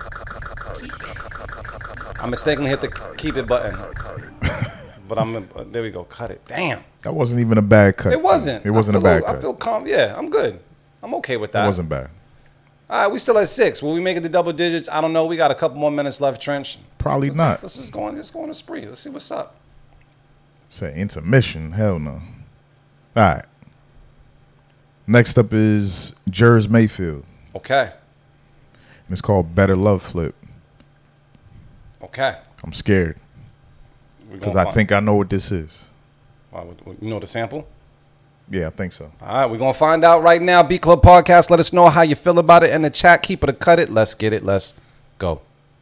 I mistakenly hit the keep it button, but I'm uh, there. We go. Cut it. Damn. That wasn't even a bad cut. It wasn't. It wasn't I a feel bad little- cut. I feel calm. Yeah, I'm good. I'm okay with that. It wasn't bad. All right, we still at six. Will we make it to double digits? I don't know. We got a couple more minutes left, Trench. Probably let's, not. Let's just go on. Let's go on a spree. Let's see what's up. Say intermission. Hell no. All right. Next up is Jers Mayfield. Okay. And it's called Better Love Flip. Okay. I'm scared because I think I know what this is. Wow, you know the sample? Yeah, I think so. All right, we're going to find out right now. Beat Club Podcast. Let us know how you feel about it in the chat. Keep it or cut it. Let's get it. Let's go.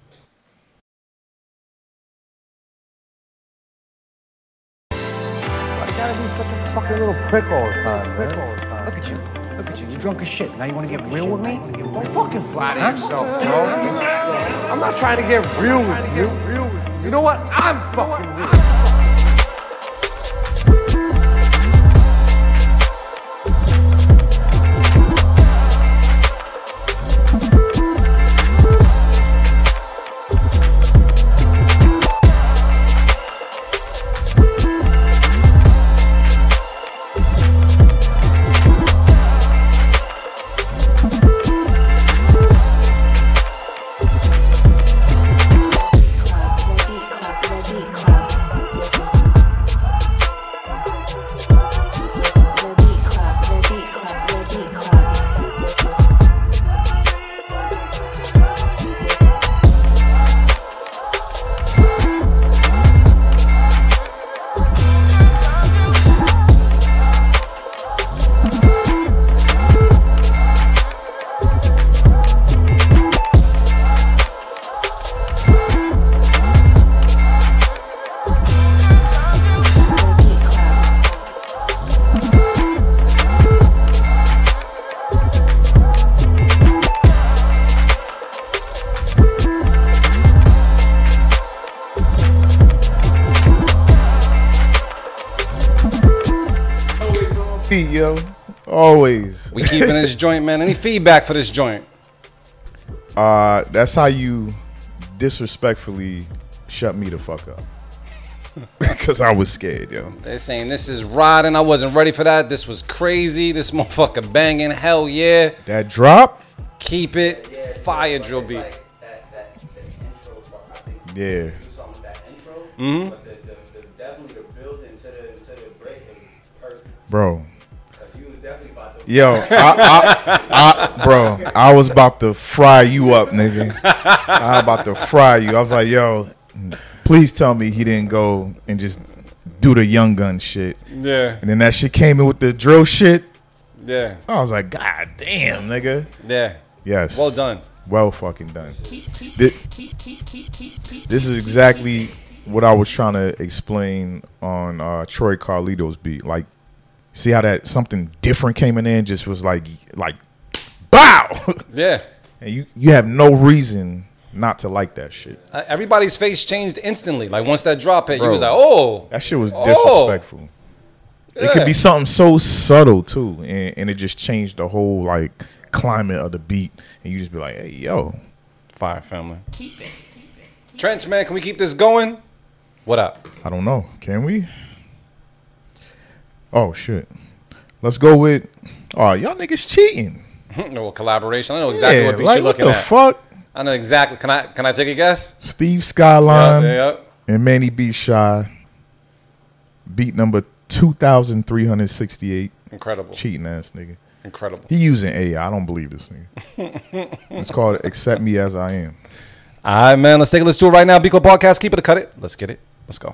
Why you gotta be such a fucking little prick all the time, man? Look at you. Look at you. You drunk as shit. Now you want to get real with me? Don't fucking flatter yourself, bro. I'm not trying to get real with you. You know what? I'm fucking real. Yo, always. We keeping this joint, man. Any feedback for this joint? Uh, that's how you disrespectfully shut me the fuck up. Because I was scared, yo. They're saying this is riding. I wasn't ready for that. This was crazy. This motherfucker banging. Hell yeah. That drop? Keep it. Fire drill beat. Yeah. Mm-hmm. Bro. Yo, I, I, I, bro, I was about to fry you up, nigga. I was about to fry you. I was like, yo, please tell me he didn't go and just do the Young Gun shit. Yeah. And then that shit came in with the drill shit. Yeah. I was like, God damn, nigga. Yeah. Yes. Well done. Well fucking done. This, this is exactly what I was trying to explain on uh, Troy Carlito's beat. Like, see how that something different came in and just was like, like, bow. Yeah. And you, you have no reason not to like that shit. Uh, everybody's face changed instantly. Like once that drop hit, Bro, you was like, oh. That shit was oh. disrespectful. Yeah. It could be something so subtle too, and, and it just changed the whole like climate of the beat, and you just be like, hey, yo. Fire family. Trench, man, can we keep this going? What up? I don't know. Can we? Oh shit. Let's go with. Oh, y'all niggas cheating. No collaboration. I know exactly yeah, what beat like, you're looking what the at. fuck? I know exactly. Can I can I take a guess? Steve Skyline Yep, yep. and Manny B. Shy. Beat number two thousand three hundred sixty-eight. Incredible. Cheating ass nigga. Incredible. He using A I. I don't believe this nigga. It's called Accept Me As I Am. All right, man. Let's take a listen to it right now. Beat Club Podcast. Keep it or cut it. Let's get it. Let's go.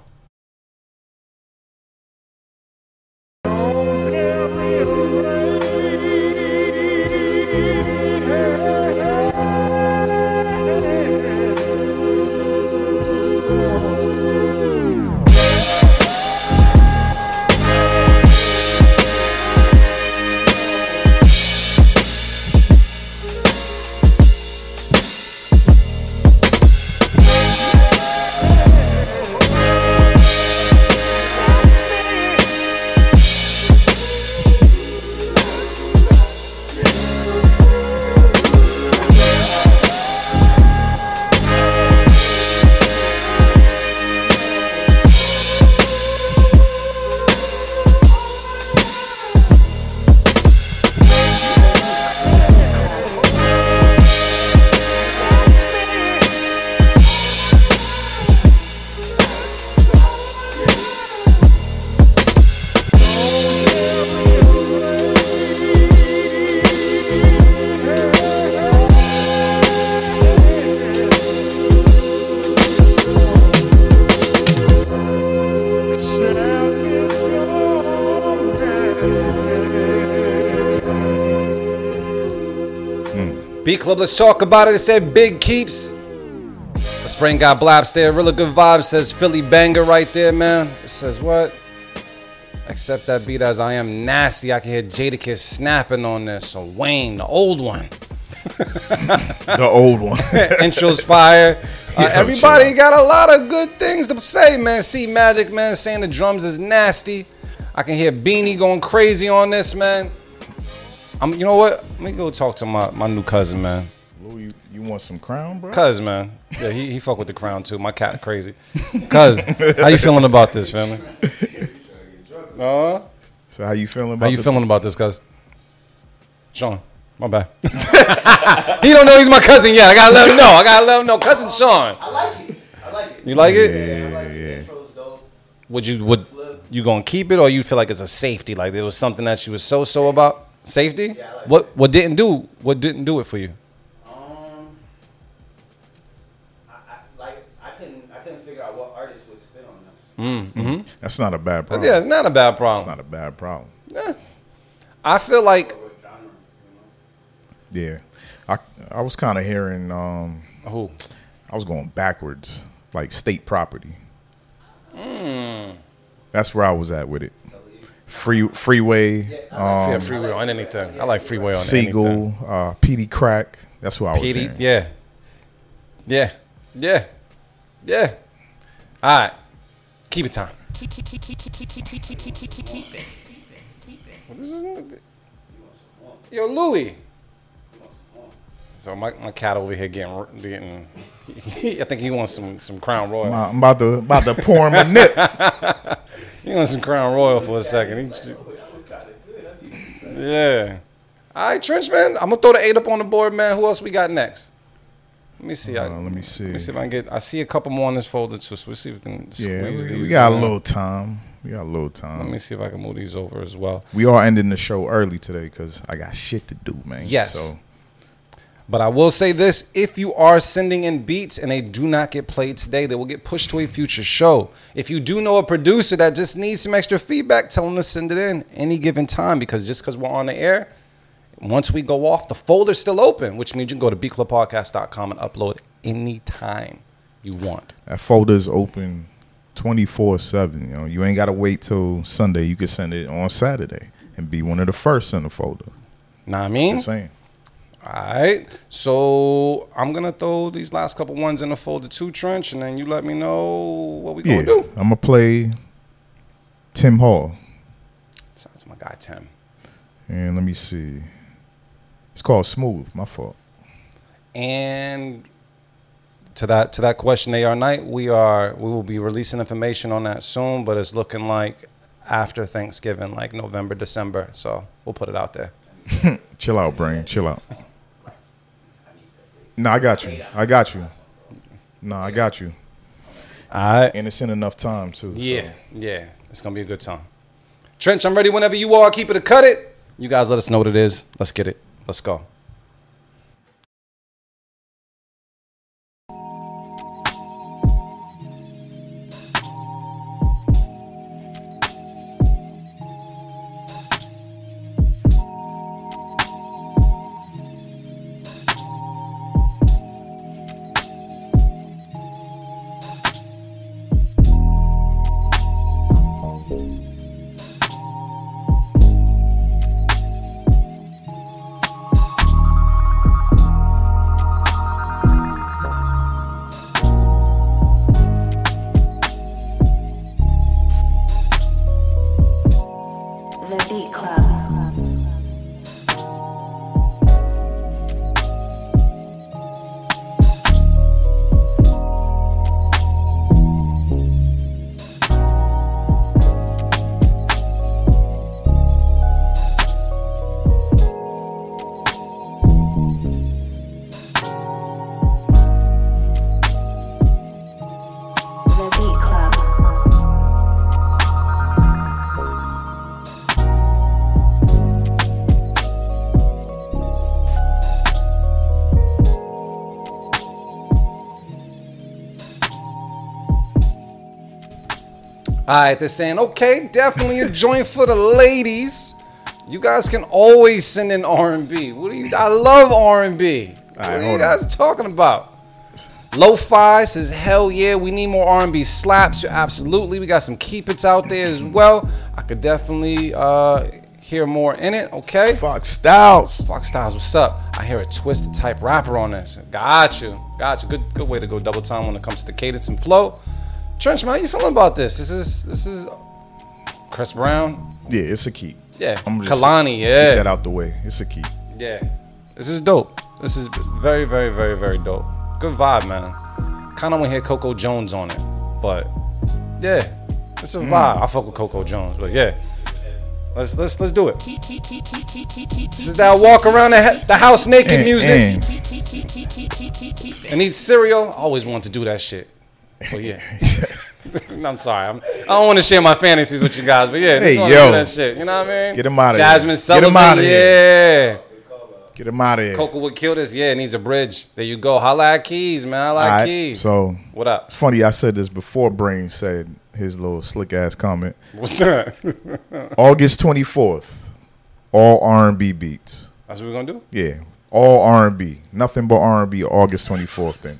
Beat Club, let's talk about it. It said Big Keeps. The Spring got blaps there. Really good vibe. Says Philly banger right there, man. It says what? Accept that beat as I am nasty. I can hear Jadakiss snapping on this. So Wayne, the old one. The old one. Intro's fire. Uh, Yo, everybody got a lot of good things to say, man. See Magic, man, saying the drums is nasty. I can hear Beanie going crazy on this, man. I'm, you know what? Let me go talk to my, my new cousin, man. Lou, you, you want some crown, bro? Cuz, man. Yeah, he, he fuck with the crown, too. My cat crazy. Cuz, how you feeling about this, family? Uh, so how you feeling about How you the- feeling about this, cuz? Sean, my bad. He don't know he's my cousin yet. I gotta let him know. I gotta let him know. Cousin Sean. I like it. I like it. You like it? Yeah, I like yeah. the intro's dope. Would you would you gonna keep it, or you feel like it's a safety? Like there was something that you was so so about safety? Yeah, I like what what didn't do? What didn't do it for you? Um, I, I like I couldn't I couldn't figure out what artist would spit on them. Mm-hmm. That's not a bad problem. Yeah, it's not a bad It's problem. not a bad problem. Yeah. I feel like Yeah. I I was kind of hearing um who? I was going backwards, like state property. Mm. That's where I was at with it. Free freeway, yeah, um, freeway on anything. I like freeway on Seagull, anything. uh, P D Crack. That's what I was P D, hearing. yeah, yeah, yeah, yeah. All right, keep it time. What is this? Yo, Louie. So my, my cat over here getting getting. I think he wants some some Crown Royal. I'm about to about to pour him a nip. He wants some Crown Royal for a second. He, yeah. All right, Trench, man. I'm gonna throw the eight up on the board, man. Who else we got next? Let me see. I, Uh, let me see. Let me see if I can get. I see a couple more on this folder too, so we'll see if we can squeeze Yeah, we, these. we got a in. little time. We got a little time. Let me see if I can move these over as well. We are ending the show early today because I got shit to do, man. Yes. So But I will say this: if you are sending in beats and they do not get played today, they will get pushed to a future show. If you do know a producer that just needs some extra feedback, tell them to send it in any given time, because just because we're on the air, once we go off, the folder's still open, which means you can go to beat club podcast dot com and upload anytime you want. that folder is open twenty-four seven. You know, you ain't got to wait till Sunday. You can send it on Saturday and be one of the first in the folder. Know what I mean? Just saying. All right. So I'm going to throw these last couple ones in the folder too, Trench, and then you let me know what we Yeah, going to do. I'm gonna play Tim Hall, That's my guy, Tim. and let me see. It's called Smooth. My fault. And to that to that question, A R Night, we are we will be releasing information on that soon, but it's looking like after Thanksgiving, like November, December. So we'll put it out there. Chill out, brain. Chill out. No, I got you. I got you. No, I got you. All right. And it's in enough time too. so. Yeah, yeah. It's gonna be a good time. Trench, I'm ready whenever you are. Keep it or cut it. You guys let us know what it is. Let's get it. Let's go. The Beat Club. The Beat Club. All right, they're saying, okay, definitely a joint for the ladies. You guys can always send in R and B. What do you? I love R and B. What right, are you hold guys on. talking about? Lo-Fi says, hell yeah, we need more R and B slaps. Absolutely. We got some Keep It's out there as well. I could definitely uh, hear more in it. Okay. Fox Styles. Fox Styles, what's up? I hear a twisted type rapper on this. Got you. Got you. Good good way to go double time when it comes to the cadence and flow. Trench, man, how you feeling about this? This is this is Chris Brown. Yeah, it's a keep. Yeah. I'm just Kalani, get yeah. that out the way. It's a keep. Yeah. This is dope. This is very, very, very, very dope. Good vibe, man. Kind of want to hear Coco Jones on it. But yeah, it's a vibe. I fuck with Coco Jones, but yeah. Let's let's let's do it. This is that walk around the, he- the house naked And- music. and- And eat cereal. I always wanted to do that shit. But yeah. I'm sorry. I'm, I don't want to share my fantasies with you guys, but yeah, Hey, just wanna yo. do that shit. You know what I mean? Get him outta here. Jasmine Get Sullivan. him outta yeah. Get him out of here. Coco would kill this. Yeah, it needs a bridge. There you go. Holla at Keys, man. Holla at All right, Keys. so What up? it's funny. I said this before. Brain said his little slick ass comment. What's that? August twenty-fourth, all R and B beats. That's what we're gonna do? Yeah, all R and B. Nothing but R and B. August twenty-fourth. Then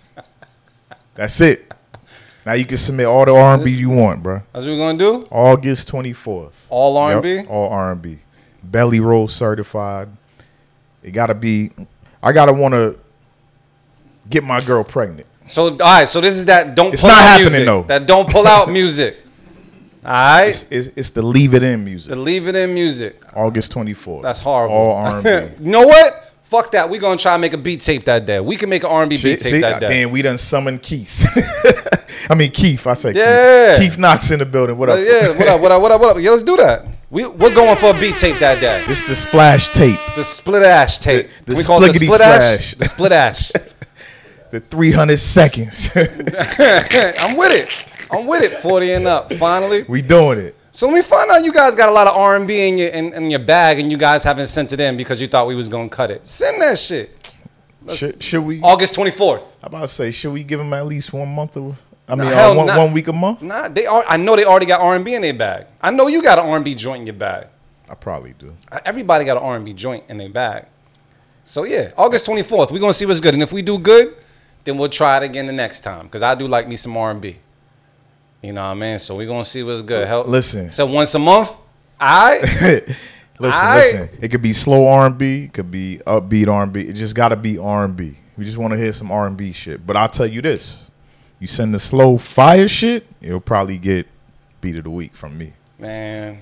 that's it. Now you can submit all the R and B you want, bro. That's what we're gonna do? August twenty-fourth. All R and B? Yep, all R and B. Belly roll certified. It gotta be. I gotta want to get my girl pregnant. So all right, so this is that don't It's pull not out happening, music. though. That don't pull out music. All right? It's, it's, it's the leave it in music. The leave it in music. August twenty-fourth. That's horrible. All R and B. You know what? Fuck that. We're gonna try and make a beat tape that day. We can make an R and B beat tape See, that day. damn, we done summoned Keith. I mean Keith. I say Yeah. Keith. Keith Knox in the building. What up? Uh, yeah, what up, what up, what up, what up? Yeah, let's do that. We, we're going for a beat tape that day. This is the splash tape. The split ash tape. The- the we call it the spliggity split ash. splash. The split ash. The three hundred seconds. I'm with it. I'm with it. forty and up. Finally. We doing it. So let me find out you guys got a lot of R and B in your in, in your bag, and you guys haven't sent it in because you thought we was gonna cut it. Send that shit. Should, should we? August twenty-fourth. I'm about to say, should we give them at least one month of? I Nah, mean, hell uh, one, nah. one week a month. Nah, they are. I know they already got R and B in their bag. I know you got an R and B joint in your bag. I probably do. Everybody got an R and B joint in their bag. So yeah, August twenty-fourth. We're gonna see what's good, and if we do good, then we'll try it again the next time. Cause I do like me some R and B. You know what I mean? So we're gonna see what's good. Hell, Listen. So once a month, I. listen, Aight. listen. It could be slow R and B. It could be upbeat R and B. It just got to be R and B. We just want to hear some R and B shit. But I'll tell you this: you send the slow fire shit, you'll probably get beat of the week from me. Man,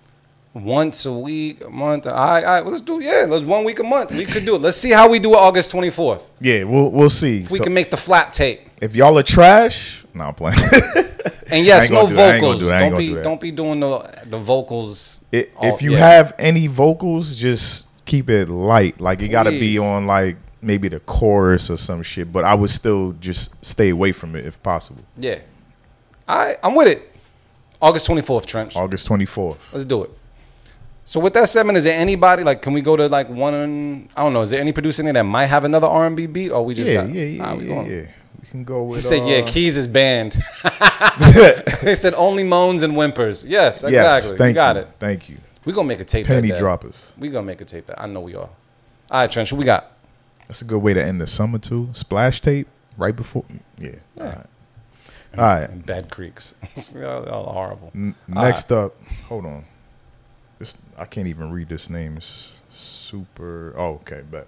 once a week, a month. All right, all right. Well, let's do yeah. Let's one week a month. We could do it. Let's see how we do it August twenty-fourth. Yeah, we'll we'll see. If we So can make the flat tape. if y'all are trash, no, I'm playing. And yes, I ain't no gonna do that. I ain't gonna vocals. do that. I Don't ain't gonna be do that. don't be doing the the vocals. It, all- if you yeah. have any vocals, just keep it light. Like it got to be Please. on like maybe the chorus or some shit. But I would still just stay away from it if possible. Yeah. All right, I'm with it. August twenty-fourth, Trench. August twenty-fourth. Let's do it. So with that said, man, is there anybody, like, can we go to, like, one, I don't know, is there any producer in there that might have another R and B beat, or we just Yeah, got, yeah, yeah, Nah, we yeah, going- yeah. We can go with. He said, yeah, uh, Keys is banned. They said only moans and whimpers. Yes, exactly. Yes, thank you got you. it. Thank you. We're going to make a tape Penny that day. droppers. We're going to make a tape that. I know we are. All right, Trench, what we got? That's a good way to end the summer too. Splash tape right before. Yeah. All right. All right. Bad Creeks. Y'all all horrible. N- All next up, hold on. This I can't even read this name. It's super. Oh, okay, bet.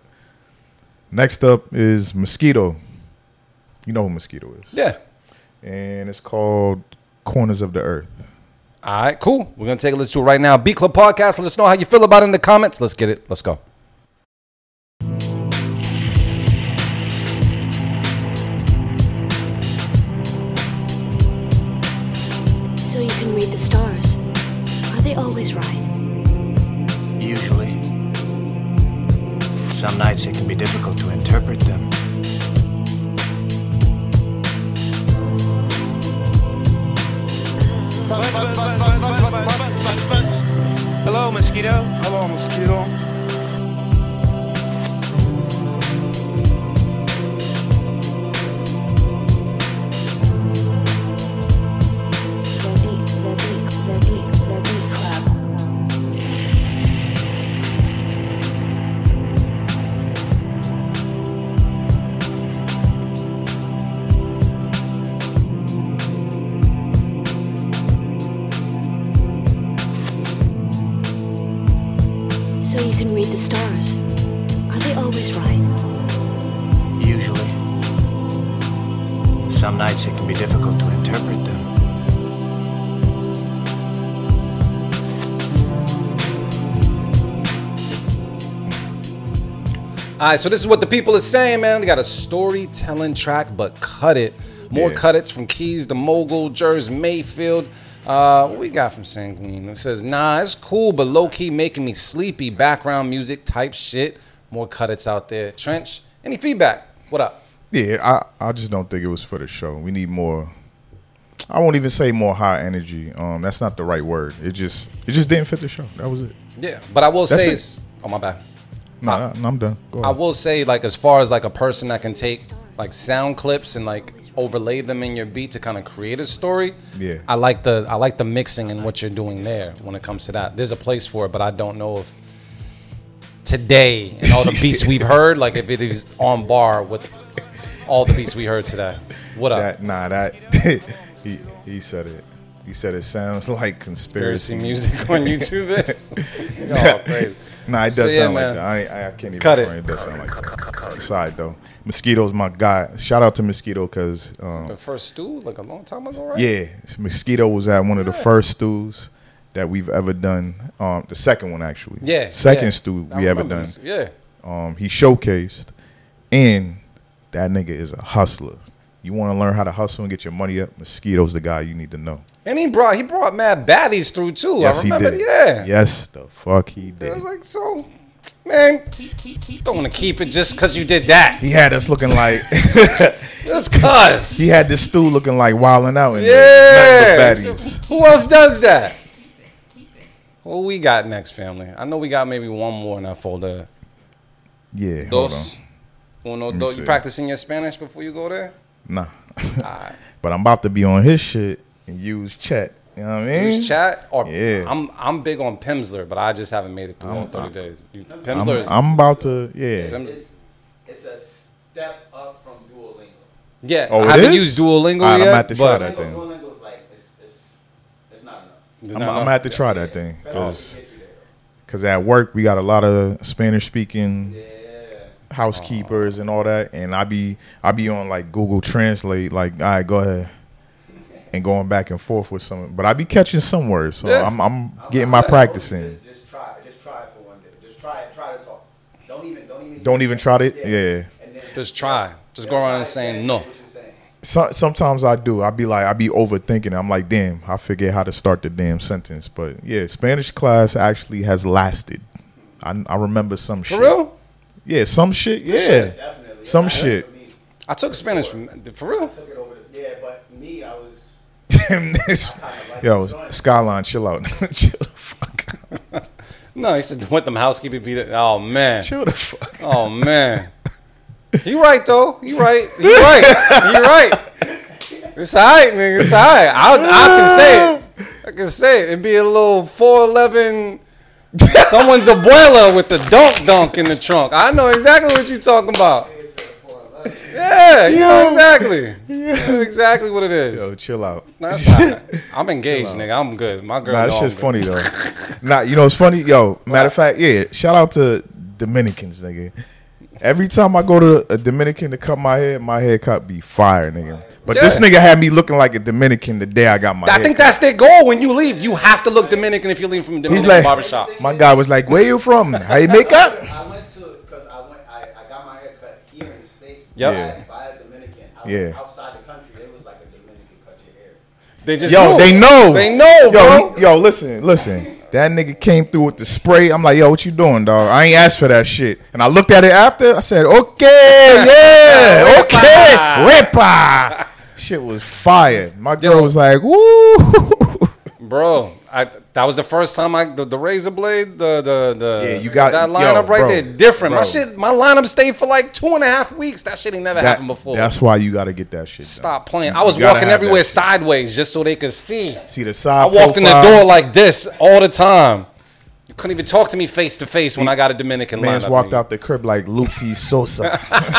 Next up is Mosquito. You know who Mosquito is? Yeah. And it's called Corners of the Earth. All right, cool. We're going to take a listen to it right now. Beat Club Podcast. Let us know how you feel about it in the comments. Let's get it. Let's go. So you can read the stars. Are they always right? Usually. Some nights it can be difficult to interpret them. Hello, Mosquito. Hello, Mosquito. The beat, the beat, the beat, the beat club. the stars, are they always right? Usually. Some nights it can be difficult to interpret them. All right, so this is what the people are saying, man. We got a storytelling track, but cut it. More Yeah. cut it's from Keys to Mogul, Jers Mayfield. Uh, what we got from Sanguine? It says, nah, it's cool, but low-key making me sleepy. Background music type shit. More cut it's out there. Trench, any feedback? What up? Yeah, I, I just don't think it was for the show. We need more. I won't even say more high energy. Um, that's not the right word. It just it just didn't fit the show. That was it. Yeah, but I will That's say, it. it's, oh my bad. No, I, no, I'm done. Go I ahead. will say, like, as far as like a person that can take like sound clips and like overlay them in your beat to kind of create a story. Yeah. I like the I like the mixing and what you're doing there when it comes to that. There's a place for it, but I don't know if today and all the beats we've heard, like if it is on bar with all the beats we heard today. What up? That, nah, that he he said it. He said it sounds like conspiracy, Conspiracy music on YouTube is. Y'all crazy. Nah, it So, does yeah, sound man. like that. I, ain't- I, I can't even. Cut it. front. It does sound like that. Side though, Mosquito's my guy. Shout out to Mosquito because um, The first stew like a long time ago, right? yeah, Mosquito was at one of the first stews that we've ever done. Um, the second one actually. Yeah, Second yeah. stew I we ever remember done. this. Yeah. Um, he showcased, and that nigga is a hustler. You want to learn how to hustle and get your money up? Mosquito's the guy you need to know. And he brought he brought mad baddies through too. Yes, I remember, he did. yeah. Yes, the fuck he I did. was like, so, man, don't want to keep it just because you did that. He had us looking like Just cause. he had this stew looking like wilding out in Yeah. there. Nothing but baddies. Who else does that? What we got next, family? I know we got maybe one more in that folder. Yeah, hold Dos. on. Uno, Let me dos. see. You practicing your Spanish before you go there? Nah. Alright. But I'm about to be on his shit and use chat. You know what I mean? Use chat or Yeah. I'm I'm big on Pimsleur, but I just haven't made it through all thirty days. You, I'm, Pimsleur is I'm about to, yeah. Pims- It's, it's a step up from Duolingo. yeah. Oh, I it haven't is? used Duolingo Alright, I'm yet. gonna have to try but that thing. Duolingo is like it's, it's it's not enough. There's I'm, not I'm enough. gonna have to try that thing But because get you there. because at work we got a lot of Spanish speaking Yeah. housekeepers and all that, and I be I be on like Google Translate, like, all right, go ahead, and going back and forth with some, but I be catching some words, so Yeah. I'm I'm getting my practice in. Just, just try it. Just try it for one day. Just try it. Try to talk. Don't even. Don't even. Don't even try it. Yeah. And then Just try. Just go around and saying no. what you're saying. So, sometimes I do. I be like, I be overthinking it. I'm like, damn, I forget how to start the damn sentence. But yeah, Spanish class actually has lasted. I, I remember some shit. For real? Yeah, some shit. Yeah, shit. Definitely. some Yeah, shit. for me. I took Spanish from for real. I took it over this. Yeah, but me, I was. This- Yo, Skyline, chill out. Chill the fuck out. No, he said with them housekeeping beat it. Oh man. Chill the fuck out. Oh man. He right though. He right. He right. He right. It's alright, nigga. It's alright. I I can say it. I can say it. It'd be a little four eleven. Someone's abuela with the dunk dunk in the trunk. I know exactly what you're talking about. Yeah, you know exactly. You know exactly what it is. Yo, chill out. That's all right. I'm engaged, nigga. I'm good. My girl. Nah, know that I'm shit's good. funny though. Nah, you know it's funny, yo. Matter of fact, yeah. Shout out to Dominicans, nigga. Every time I go to a Dominican to cut my hair, my haircut be fire, nigga. But this Yeah. nigga had me looking like a Dominican the day I got my I haircut. think that's their goal when you leave. You have to look Dominican if you leave from a Dominican He's like, barbershop. my guy was like, "Where you from? How you make up?" I went to because I went. I, I got my hair cut here in the States. Yep. If I Yeah. had- If I had Dominican, I Yeah. went outside the country. It was like a Dominican cut your hair. They just Yo, know. they know. They know, bro. Yo, he- yo, listen, listen. That nigga came through with the spray. I'm like, yo, what you doing, dog? I ain't asked for that shit. And I looked at it after. I said, okay, yeah, okay, Ripa. Shit was fire. My girl was like, woo. Bro, I that was the first time I the, the razor blade, the the the Yeah, you got- that yo, lineup right bro, there, different. My bro. shit, my lineup stayed for like two and a half weeks. That shit ain't never That- happened before. That's why you got to get that shit done. Stop playing. I was You gotta walking have everywhere that shit. sideways just so they could see. See the I side walked in the profile? door like this all the time. You couldn't even talk to me face to face when I got a Dominican Man's lineup. walked nigga. out the crib like Lucy Sosa.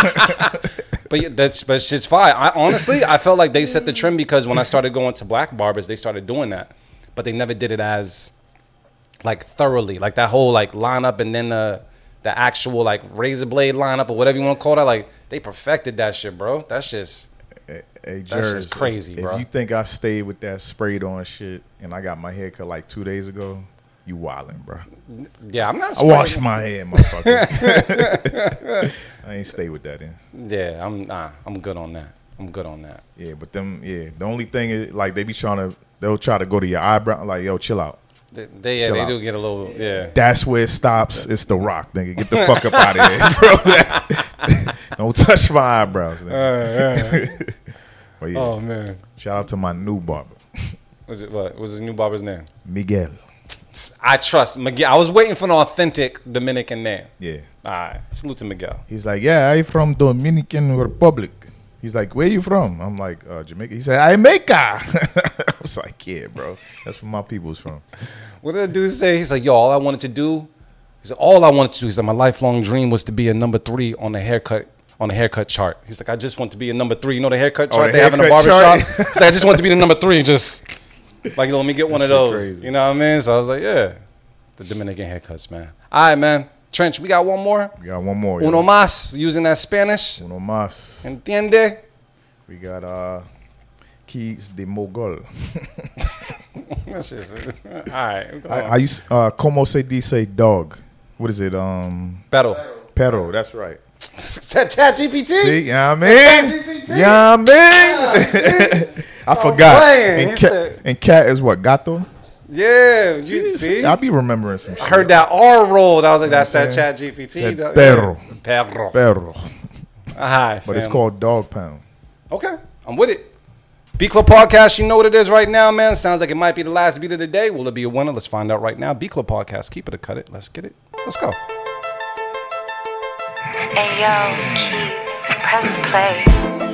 But yeah, that's but shit's fire. I honestly I felt like they set the trend because when I started going to black barbers, they started doing that, but they never did it as like thoroughly, like that whole like lineup and then the the actual like razor blade lineup or whatever you want to call that. Like they perfected that shit, bro. That's just Hey, hey, that's Jers, just crazy, if, bro. If you think I stayed with that sprayed on shit and I got my hair cut like two days ago, you wildin', bro. Yeah, I'm not. I washed my hair, motherfucker. I ain't stay with that in. Yeah, I'm. Nah, I'm good on that. I'm good on that. Yeah, but them. Yeah, the only thing is like they be trying to. They'll try to go to your eyebrow. Like, yo, chill out. They, they yeah, Chill they out. do get a little. Yeah. That's where it stops. It's the Rock, nigga. Get the fuck up out of here, bro. That's, don't touch my eyebrows, nigga. Uh, yeah. But yeah, Oh man. shout out to my new barber, Was it what? What's his new barber's name? Miguel. I trust Miguel. I was waiting for an authentic Dominican name. Yeah. All right. Salute to Miguel. He's like, yeah, I from Dominican Republic. He's like, where you from? I'm like, uh, Jamaica. He said, Jamaica. I was like, yeah, bro. That's where my people's from. What did the dude say? He's like, yo, all I wanted to do. He said, all I wanted to do. He said, my lifelong dream was to be a number three on the haircut on the haircut chart. He's like, I just want to be a number three. You know the haircut Oh, chart the they have in the haircut barbershop? chart? He's like, I just want to be the number three. Just like, let me get one of That shit those. crazy. You know what I mean? So I was like, yeah, the Dominican haircuts, man. All right, man. Trench, we got one more. We got one more. Uno yo. más, using that Spanish. Uno más. Entiende? We got uh, Keys de Mogol. That's just, all right. go I, on. I used, uh, como se dice dog? What is it? Um, Perro. Perro, that's right. Chat Chat G P T? See, you know what I mean? You know what I mean? I forgot. playing. And He cat, said- and cat is what? Gato? Yeah, you see? I'll be remembering some shit. I heard that R rolled. I was like, You know that's what I'm that saying? Chat G P T. Said dog. perro. Yeah. Perro. Perro. Hi, But it's fam. called Dog Pound. Okay, I'm with it. B Club Podcast, you know what it is right now, man. Sounds like it might be the last beat of the day. Will it be a winner? Let's find out right now. B Club Podcast, keep it or cut it. Let's get it. Let's go. Ayo, Keys, press play.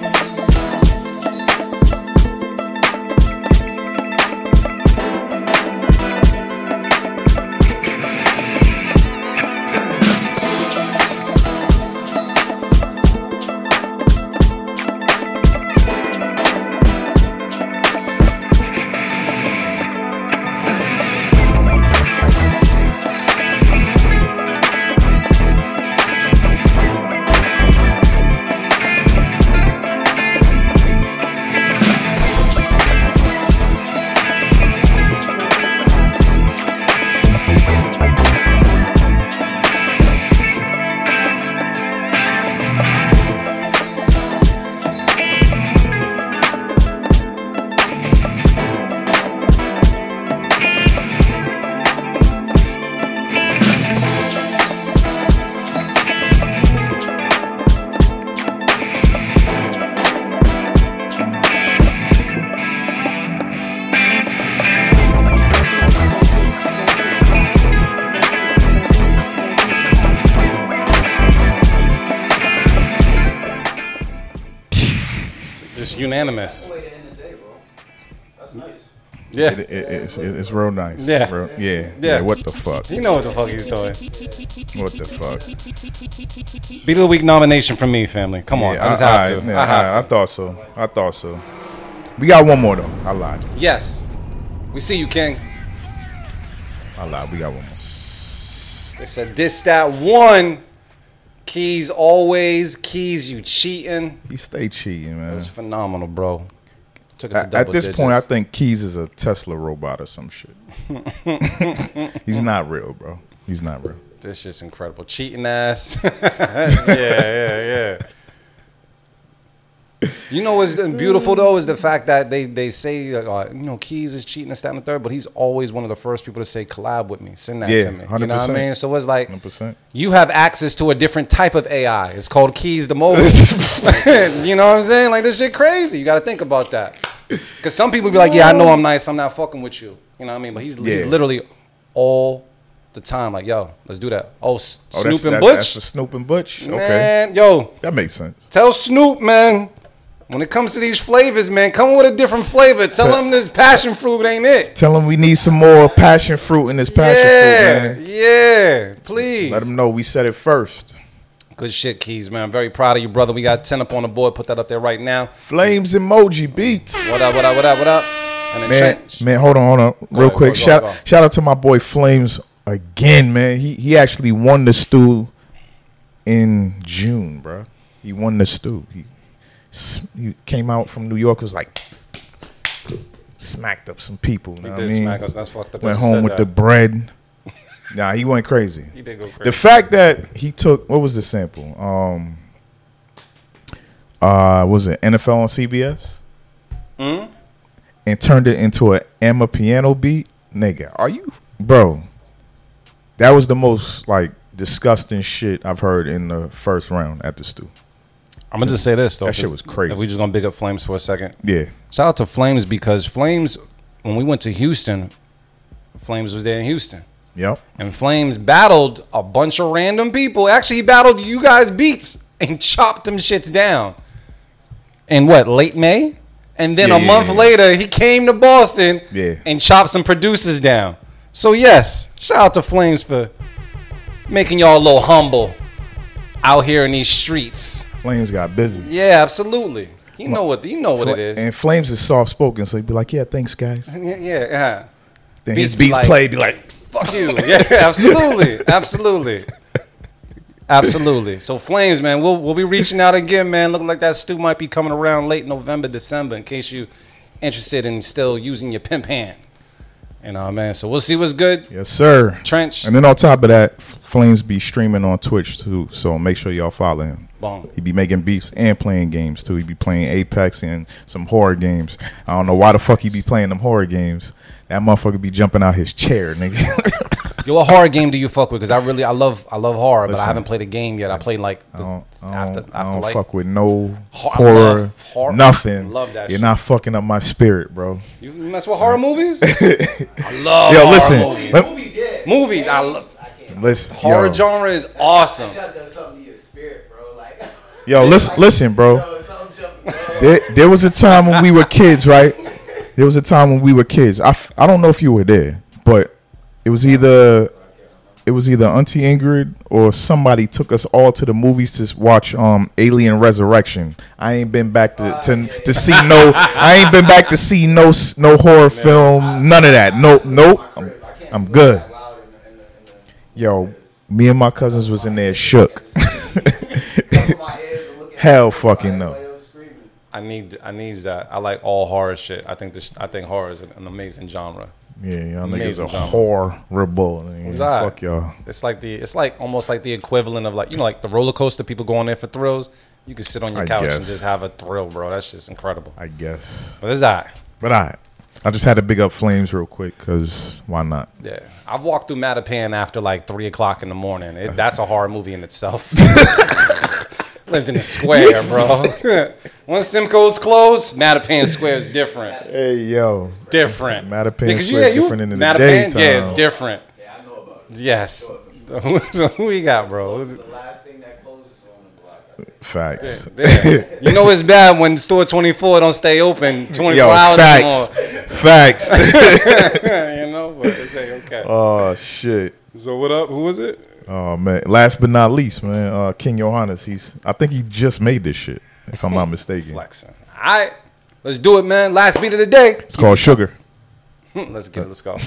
Just unanimous. That's nice. Yeah. It, it, it's, it, it's real nice. Yeah. Real- yeah. Yeah. Yeah. What the fuck? You know what the fuck he's doing. What the fuck? Beat of the Week nomination from me, family. Come on. Yeah, I just I, have I- to. yeah, I have I, to. I thought so. I thought so. We got one more though. I lied. Yes. We see you, King. I lied. We got one more. They said this, that, one. Keys always. Keys, you cheating. He stay cheating, man. That was phenomenal, bro. Took it to At, double at this digits. point, I think Keys is a Tesla robot or some shit. He's not real, bro. He's not real. This shit's incredible. Cheating ass. yeah, yeah, yeah. You know what's beautiful though is the fact that they they say uh, you know Keys is cheating and that and the third, but he's always one of the first people to say collab with me, send that Yeah, to me. You one hundred know what I percent. mean? So it's like one hundred percent. you have access to a different type of A I. It's called Keys the Mobile. You know what I'm saying? Like this shit crazy. You got to think about that. Because some people be like, yeah, I know I'm nice. I'm not fucking with you. You know what I mean? But he's he's Yeah. literally all the time like, yo, let's do that. Oh, S- Oh, Snoop that's, and that- Butch. That's for Snoop and Butch. Okay. Man, yo, That makes sense. tell Snoop, man, when it comes to these flavors, man, come with a different flavor. Tell him this passion fruit ain't it. Tell him we need some more passion fruit in this passion Yeah, fruit, man. yeah, please. Let him know we said it first. Good shit, Keys, man. I'm very proud of you, brother. We got ten up on the board. Put that up there right now. Flames emoji beats. What up, what up, what up, what up? And then Man, Trench. man, hold on, hold on. Real ahead, quick. go, go, shout go. shout out to my boy Flames again, man. He he actually won the stew in June, bro. He won the stew. He, he came out from New York, was like smacked up some people. You know He what did I mean? smack us. That's fucked up. Went that you home said with that. the bread. Nah, he went crazy. He did go crazy. The fact that he took, what was the sample? Um, uh, what was it N F L on C B S? Mm-hmm. And turned it into a Emma piano beat, nigga. Are you, bro? That was the most like disgusting shit I've heard in the first round at the stew. I'm gonna just say this though. That shit was crazy. If we just gonna big up Flames for a second. Yeah. Shout out to Flames because Flames, when we went to Houston, Flames was there in Houston. Yep. And Flames battled a bunch of random people. Actually, he battled you guys beats and chopped them shits down. In what, late May? And then Yeah, a yeah, month yeah. later, he came to Boston Yeah. and chopped some producers down. So yes, shout out to Flames for making y'all a little humble out here in these streets. Flames got busy. Yeah, absolutely. You know what you know what Fla- it is. And Flames is soft spoken, so he'd be like, "Yeah, thanks, guys." Yeah, yeah. yeah. Then Beats his be beats like- play, be like, Fuck you. Yeah, absolutely. Absolutely. Absolutely. So Flames, man, we'll we'll be reaching out again, man. Looking like that stew might be coming around late November, December, in case you interested in still using your pimp hand. You know, man. So we'll see what's good. "Yes, sir." Trench. And then on top of that, F- Flames be streaming on Twitch too, so make sure y'all follow him. Boom. He be making beefs and playing games too. He be playing Apex and some horror games. I don't know why the fuck he be playing them horror games. That motherfucker be jumping out his chair, nigga. Yo, what horror game do you fuck with? Because I really, I love, I love horror, but Listen, I haven't played a game yet. I played like the, I don't, I after, don't, I after don't like fuck with no Hor- I horror, love horror. nothing. Love that You're shit. not fucking up my spirit, bro. You mess with horror movies? I love Yo, horror listen, movies. let- Movies, yeah. Movies, I love Listen, horror yo, genre is awesome. That does something to your spirit, bro. Like, yo, listen, listen, bro. yo, something jump- bro. There, there was a time when we were kids, right? There was a time when we were kids. I, f- I don't know if you were there, but it was either it was either Auntie Ingrid or somebody took us all to the movies to watch um Alien Resurrection. I ain't been back to to, to see no. I ain't been back to see no s- no horror film. None of that. No, nope. I'm, I'm good. Yo, me and my cousins was in there shook. Hell fucking no. I need, I need that. I like all horror shit. I think this, I think horror is an, an amazing genre. Yeah, y'all niggas Amazing are genre. horrible. What's Yeah, that? fuck y'all. It's like the, it's like almost like the equivalent of like, you know, like the roller coaster. People go on there for thrills. You can sit on your I couch and guess. just have a thrill, bro. That's just incredible. I guess. What is that? But I, I just had to big up Flames real quick because why not? Yeah, I've walked through Mattapan after like three o'clock in the morning. It, that's a horror movie in itself. Lived in the square, bro. Once Simcoe's closed, Mattapan Square is different. Hey, yo. Different. Mattapan Because, Square yeah, is you- different in the Mattapan, daytime. yeah, it's different. Yeah, I know about it. Yes. So who we got, bro? The last thing that closes on the block. Facts. Yeah. You know it's bad when store twenty-four don't stay open twenty-four Yo, hours facts. anymore. Facts. You know, but it's like, okay. Oh, shit. So what up? Who was it? Oh, man. Last but not least, man, uh, King Johannes. He's. I think he just made this shit, if I'm not mistaken. Flexing. All right. Let's do it, man. Last beat of the day. It's called Sugar. Let's get it. Let's go.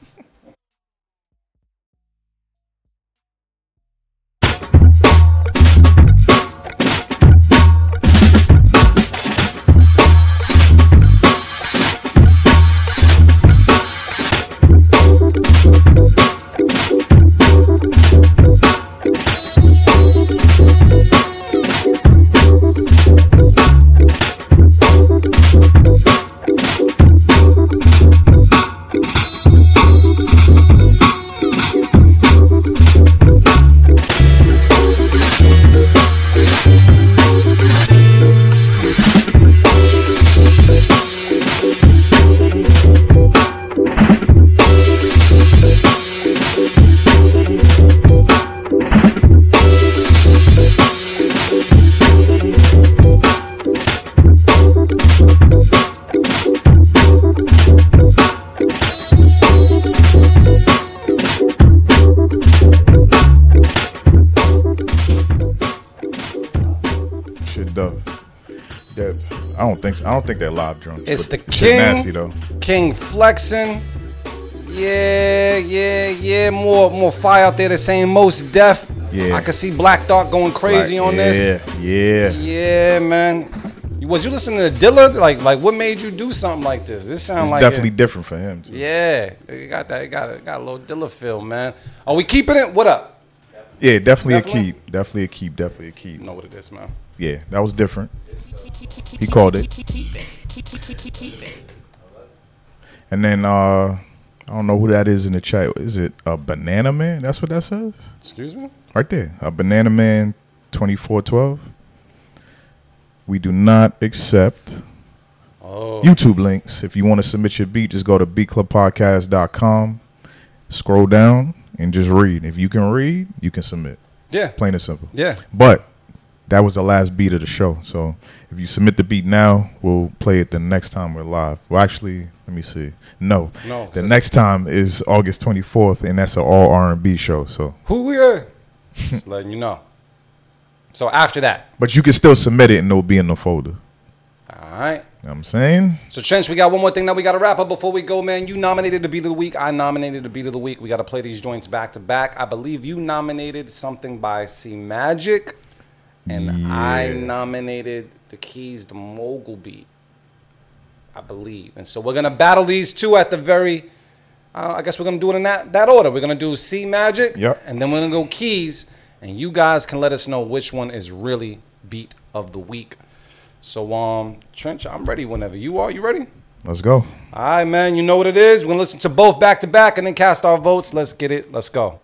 Shit dope. That, I don't think. So. I don't think they're live drunk. It's the but shit king. Nasty though. King flexing. Yeah, yeah, yeah. More, more fire out there. The same most deaf. Yeah. I could see Black Thought going crazy Like, on yeah, this. Yeah. Yeah, man. Was you listening to Dilla? Like, like what made you do something like this? This sounds It's like definitely it, different for him. Too. Yeah, it got that. It got it got a little Dilla feel, man. Are we keeping it? What up? Yeah, definitely, Definitely? a keep. Definitely a keep. Definitely a keep. You know what it is, man. Yeah, that was different. He called it. And then uh I don't know who that is in the chat. Is it a Banana Man? That's what that says? Excuse me? Right there. A Banana Man twenty-four twelve. We do not accept Oh. YouTube links. If you want to submit your beat, just go to beat club podcast dot com. Scroll down and just read. If you can read, you can submit. Yeah. Plain and simple. Yeah. But that was the last beat of the show. So if you submit the beat now, we'll play it the next time we're live. Well, actually, let me see. No. No, The next time is August twenty-fourth, and that's an all R and B show. So, Who we are? Just letting you know. So after that. but you can still submit it and it'll be in the folder. All right. You know what I'm saying? So, Trench, we got one more thing that we got to wrap up before we go, man. You nominated the Beat of the Week. I nominated the Beat of the Week. We got to play these joints back to back. I believe you nominated something by C Magic, and I Yeah. nominated the Keys, the Mogul beat, I believe. And so we're going to battle these two at the very, uh, I guess we're going to do it in that, that order. We're going to do C Magic, Yep. and then we're going to go Keys, and you guys can let us know which one is really Beat of the Week. So, um, Trench, I'm ready whenever you are. You ready? Let's go. All right, man. You know what it is. We're going to listen to both back to back and then cast our votes. Let's get it. Let's go.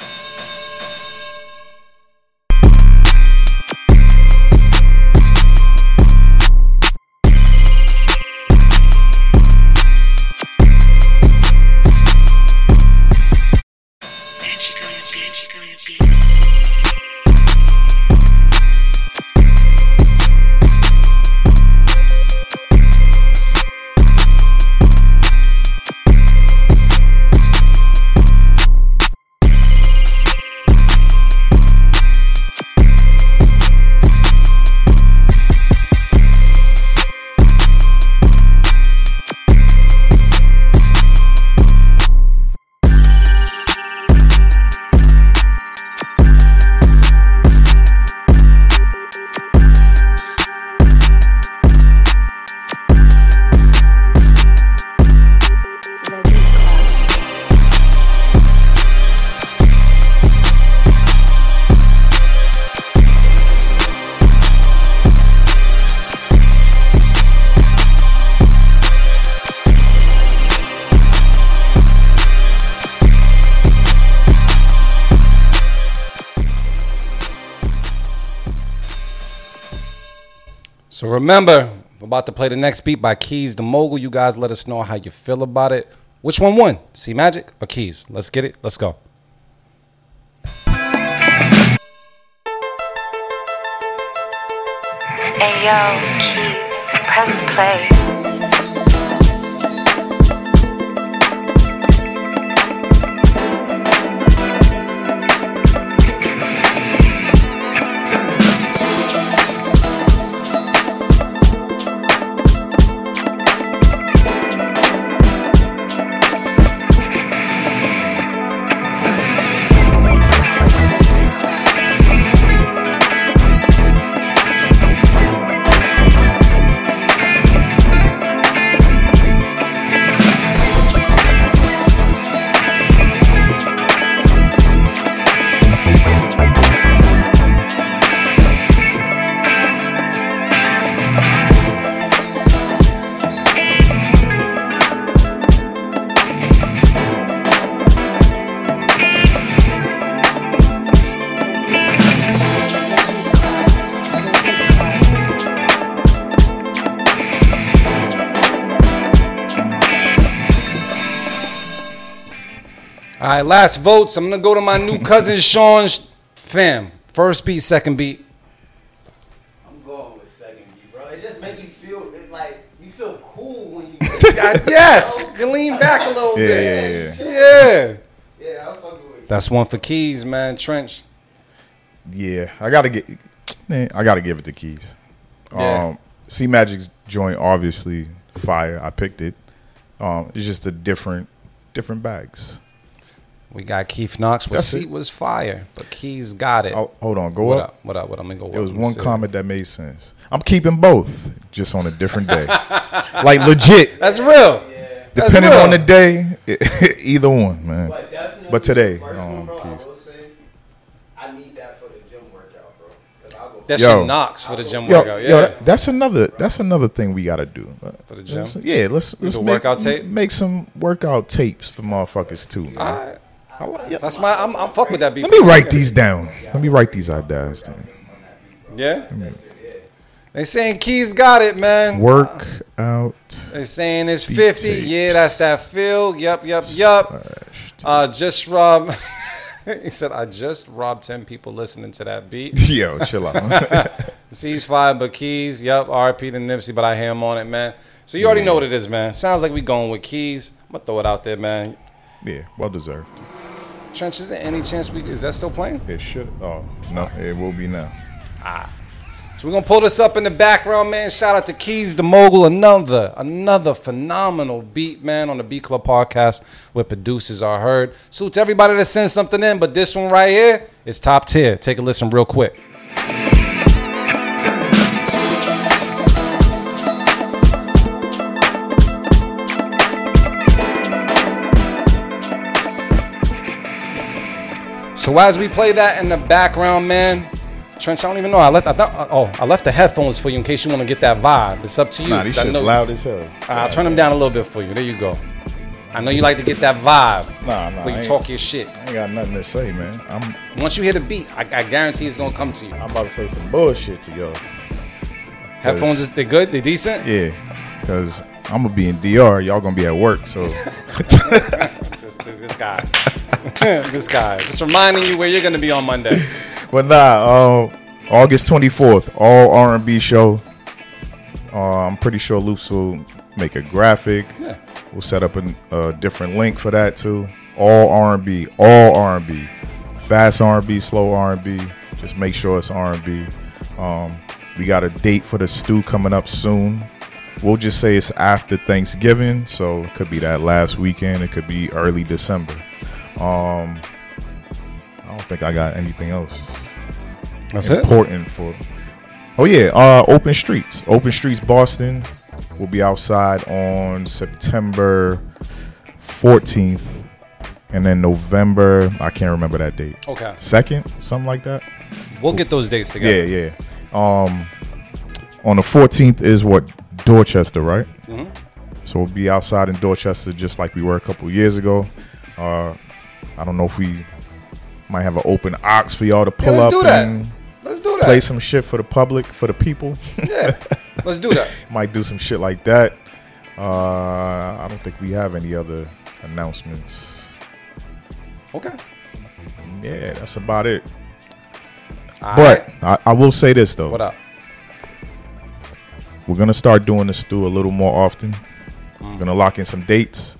So remember, we're about to play the next beat by Keys the Mogul. You guys let us know how you feel about it. Which one won? C Magic or Keys? Let's get it. Let's go. Ayo, Keys, press play. All right, last votes. I'm going to go to my new cousin Sean's fam. First beat, second beat. I'm going with second beat, bro. It just make you feel it like you feel cool when you. Yes, you lean back a little Yeah, bit. yeah, Yeah. Yeah, I'm fucking with you. That's one for Keys, man. Trench. Yeah, I gotta get. Man, I gotta give it to Keys. Yeah. Um, C Magic's joint, obviously fire. I picked it. Um, it's just a different, different bags. You know what I'm saying? Yeah. So, um, C Magic's joint, obviously fire. I picked it. Um, it's just a different, different bags. You know what I'm saying? So, We got Keith Knox. What That's seat it. was fire, but Keys got it. Oh, hold on, go what up. up. What up? What up? I'm gonna go. There was up. one Sit. comment that made sense. I'm keeping both, just on a different day. Like legit. That's real. That's Depending real. on the day, either one, man. But definitely But today, the first um, one, bro, I Keys. will say, I need that for the gym workout, bro. 'Cause I'll go That Yo. shit knocks for the gym Yo, workout. Yeah. yo, that- that's another. That's another thing we gotta do For the gym? Let's- Yeah, let's, let's the make, workout tape? Make some workout tapes for motherfuckers too, man. All right. I like- yeah. That's my. I'm. I'm fuck with that beat. Let me write these down. Let me write these ideas down. Yeah. They saying Keys got it, man. Work out. They saying it's Beat fifty. tapes. Yeah, that's that feel. Yep, yep, yep. Uh, just robbed. He said, I just robbed ten people listening to that beat. Yo, chill out. C's five, but Keys. Yep, R P to Nipsey, but I hear him on it, man. So you already know what it is, man. Sounds like we going with Keys. I'm going to throw it out there, man. Yeah, well deserved. Trench, is there any chance we, is that still playing? It should. Oh no, it will be now. Ah. So we're going to pull this up in the background, man. Shout out to Keys the Mogul. Another, another phenomenal beat, man, on the Beat Club podcast where producers are heard. Salute to everybody that sends something in, but this one right here is top tier. Take a listen real quick. So as we play that in the background, man, Trench, I don't even know. I left. I thought. Oh, I left the headphones for you in case you want to get that vibe. It's up to you. Nah, these I shit's know- loud as hell. All right, I'll turn them down a little bit for you. There you go. I know you like to get that vibe Nah, nah. before I you ain't- talk your shit. I ain't got nothing to say, man. I'm Once you hear the beat, I, I guarantee it's gonna come to you. I'm about to say some bullshit to y'all. Headphones, is they good? They decent? Yeah, because I'm gonna be in D R. Y'all gonna be at work, so this, dude, this guy, this guy. Just reminding you where you're gonna be on Monday. But nah, uh, August twenty-fourth, all R and B show. Uh, I'm pretty sure Loops will make a graphic. Yeah. We'll set up a uh, different link for that too. All R and B, all R and B, fast R and B, slow R and B. Just make sure it's R and B. Um, we got a date for the stew coming up soon. We'll just say it's after Thanksgiving, so it could be that last weekend. It could be early December. Um, I don't think I got anything else. That's it? Important for. Oh yeah, uh, Open Streets, Open Streets, Boston. We'll be outside on September fourteenth, and then November. I can't remember that date. Okay. Second, something like that. We'll get those dates together. Yeah, yeah. Um, on the fourteenth is what, Dorchester, right? Mhm. So we'll be outside in Dorchester just like we were a couple years ago. Uh, I don't know if we might have an open ox for y'all to pull let's up do that. and Let's do that. play some shit for the public, for the people. Yeah, let's do that. Might do some shit like that. Uh, I don't think we have any other announcements. Okay. Yeah, that's about it. All but right. I, I will say this though. What up? We're gonna start doing the stew a little more often. Mm. We're gonna lock in some dates.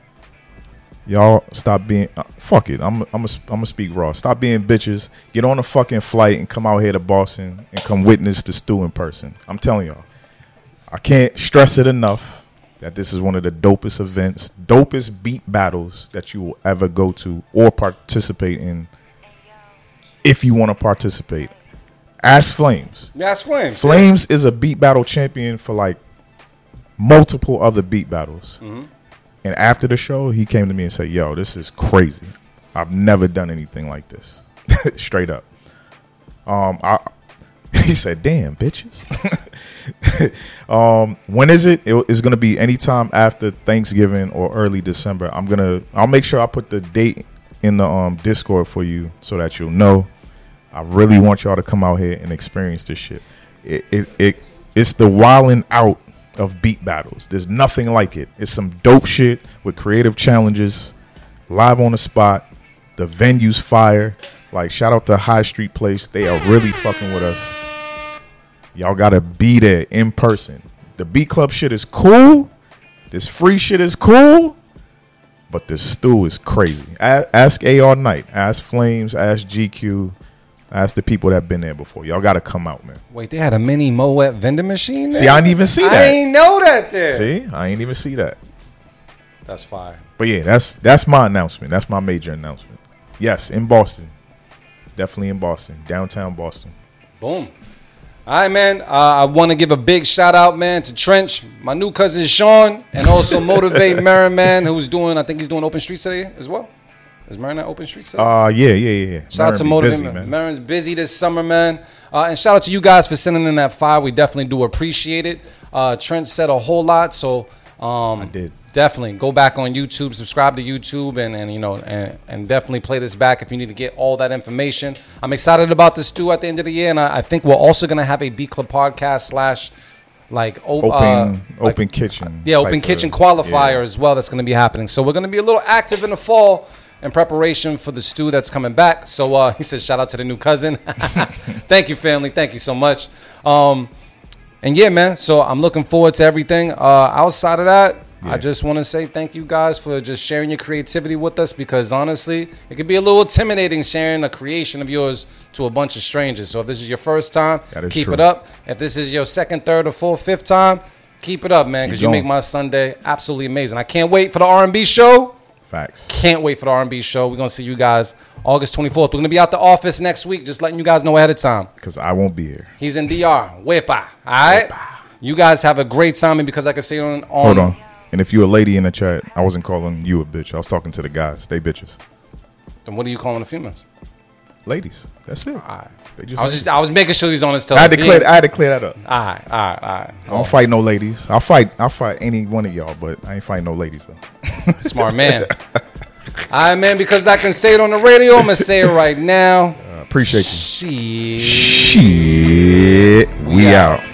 Y'all stop being uh, fuck it. I'm I'm I'm gonna speak raw. Stop being bitches. Get on a fucking flight and come out here to Boston and come witness the stew in person. I'm telling y'all. I can't stress it enough that this is one of the dopest events, dopest beat battles that you will ever go to or participate in. If you want to participate, ask Flames. Yeah, it's Flames. Flames is a beat battle champion for like multiple other beat battles. Mhm. And after the show, he came to me and said, yo, this is crazy. I've never done anything like this. Straight up. Um, I, he said, damn, bitches. um, when is it? it? It's going to be anytime after Thanksgiving or early December. I'm going to, I'll make sure I put the date in the um, Discord for you so that you'll know. I really want y'all to come out here and experience this shit. It, it, it It's the wilding out of beat battles. There's nothing like it. It's some dope shit with creative challenges, live on the spot. The venue's fire. Like, shout out to High Street Place. They are really fucking with us. Y'all gotta be there in person. The Beat Club shit is cool. This free shit is cool. But this stew is crazy. A- ask A R Knight. Ask Flames. Ask G Q. Ask the people that have been there before. Y'all gotta come out, man. Wait, they had a mini Moet vending machine there? See, I didn't even see that. I ain't know that there. See, I ain't even see that. That's fire. But yeah, that's that's my announcement. That's my major announcement. Yes, in Boston. Definitely in Boston. Downtown Boston. Boom. All right, man. Uh, I want to give a big shout out, man, to Trench, my new cousin Sean, and also Motivate Marin, man, who's doing, I think he's doing Open Streets today as well. Is Marin at Open Streets today? Uh, yeah, yeah, yeah. yeah. Shout out to Motivate Marin. Marin's busy this summer, man. Uh, and shout out to you guys for sending in that file. We definitely do appreciate it. Uh, Trent said a whole lot, so um, I did. Definitely go back on YouTube, subscribe to YouTube, and, and you know, and, and definitely play this back if you need to get all that information. I'm excited about this too at the end of the year, and I, I think we're also gonna have a B Club podcast slash like op- open uh, open like, kitchen, yeah, open kitchen qualifier yeah. as well. That's gonna be happening. So we're gonna be a little active in the fall in preparation for the stew that's coming back. So uh, he says, shout out to the new cousin. Thank you, family. Thank you so much. Um, and yeah, man. So I'm looking forward to everything. Uh, outside of that. Yeah. I just want to say thank you guys for just sharing your creativity with us, because honestly, it can be a little intimidating sharing a creation of yours to a bunch of strangers. So if this is your first time, keep true. it up. If this is your second, third, or fourth, fifth time, keep it up, man, because you make my Sunday absolutely amazing. I can't wait for the R and B show. Facts. Can't wait for the R and B show. We're going to see you guys August twenty-fourth. We're going to be out the office next week, just letting you guys know ahead of time. Because I won't be here. He's in D R. Wepa. All right? Wepa. You guys have a great time, and because I can see it on... on Hold on. And if you're a lady in the chat, I wasn't calling you a bitch. I was talking to the guys. They bitches. Then what are you calling the females? Ladies. That's it. All right. They just I was just I was making sure he's on his toes. I had to clear, I had to clear that up. All right, all right, all right. I don't fight no ladies. I'll fight I'll fight any one of y'all, but I ain't fighting no ladies though. Smart man. All right, man, because I can say it on the radio, I'm going to say it right now. Uh, appreciate you. Shit. Shit. We, we out. out.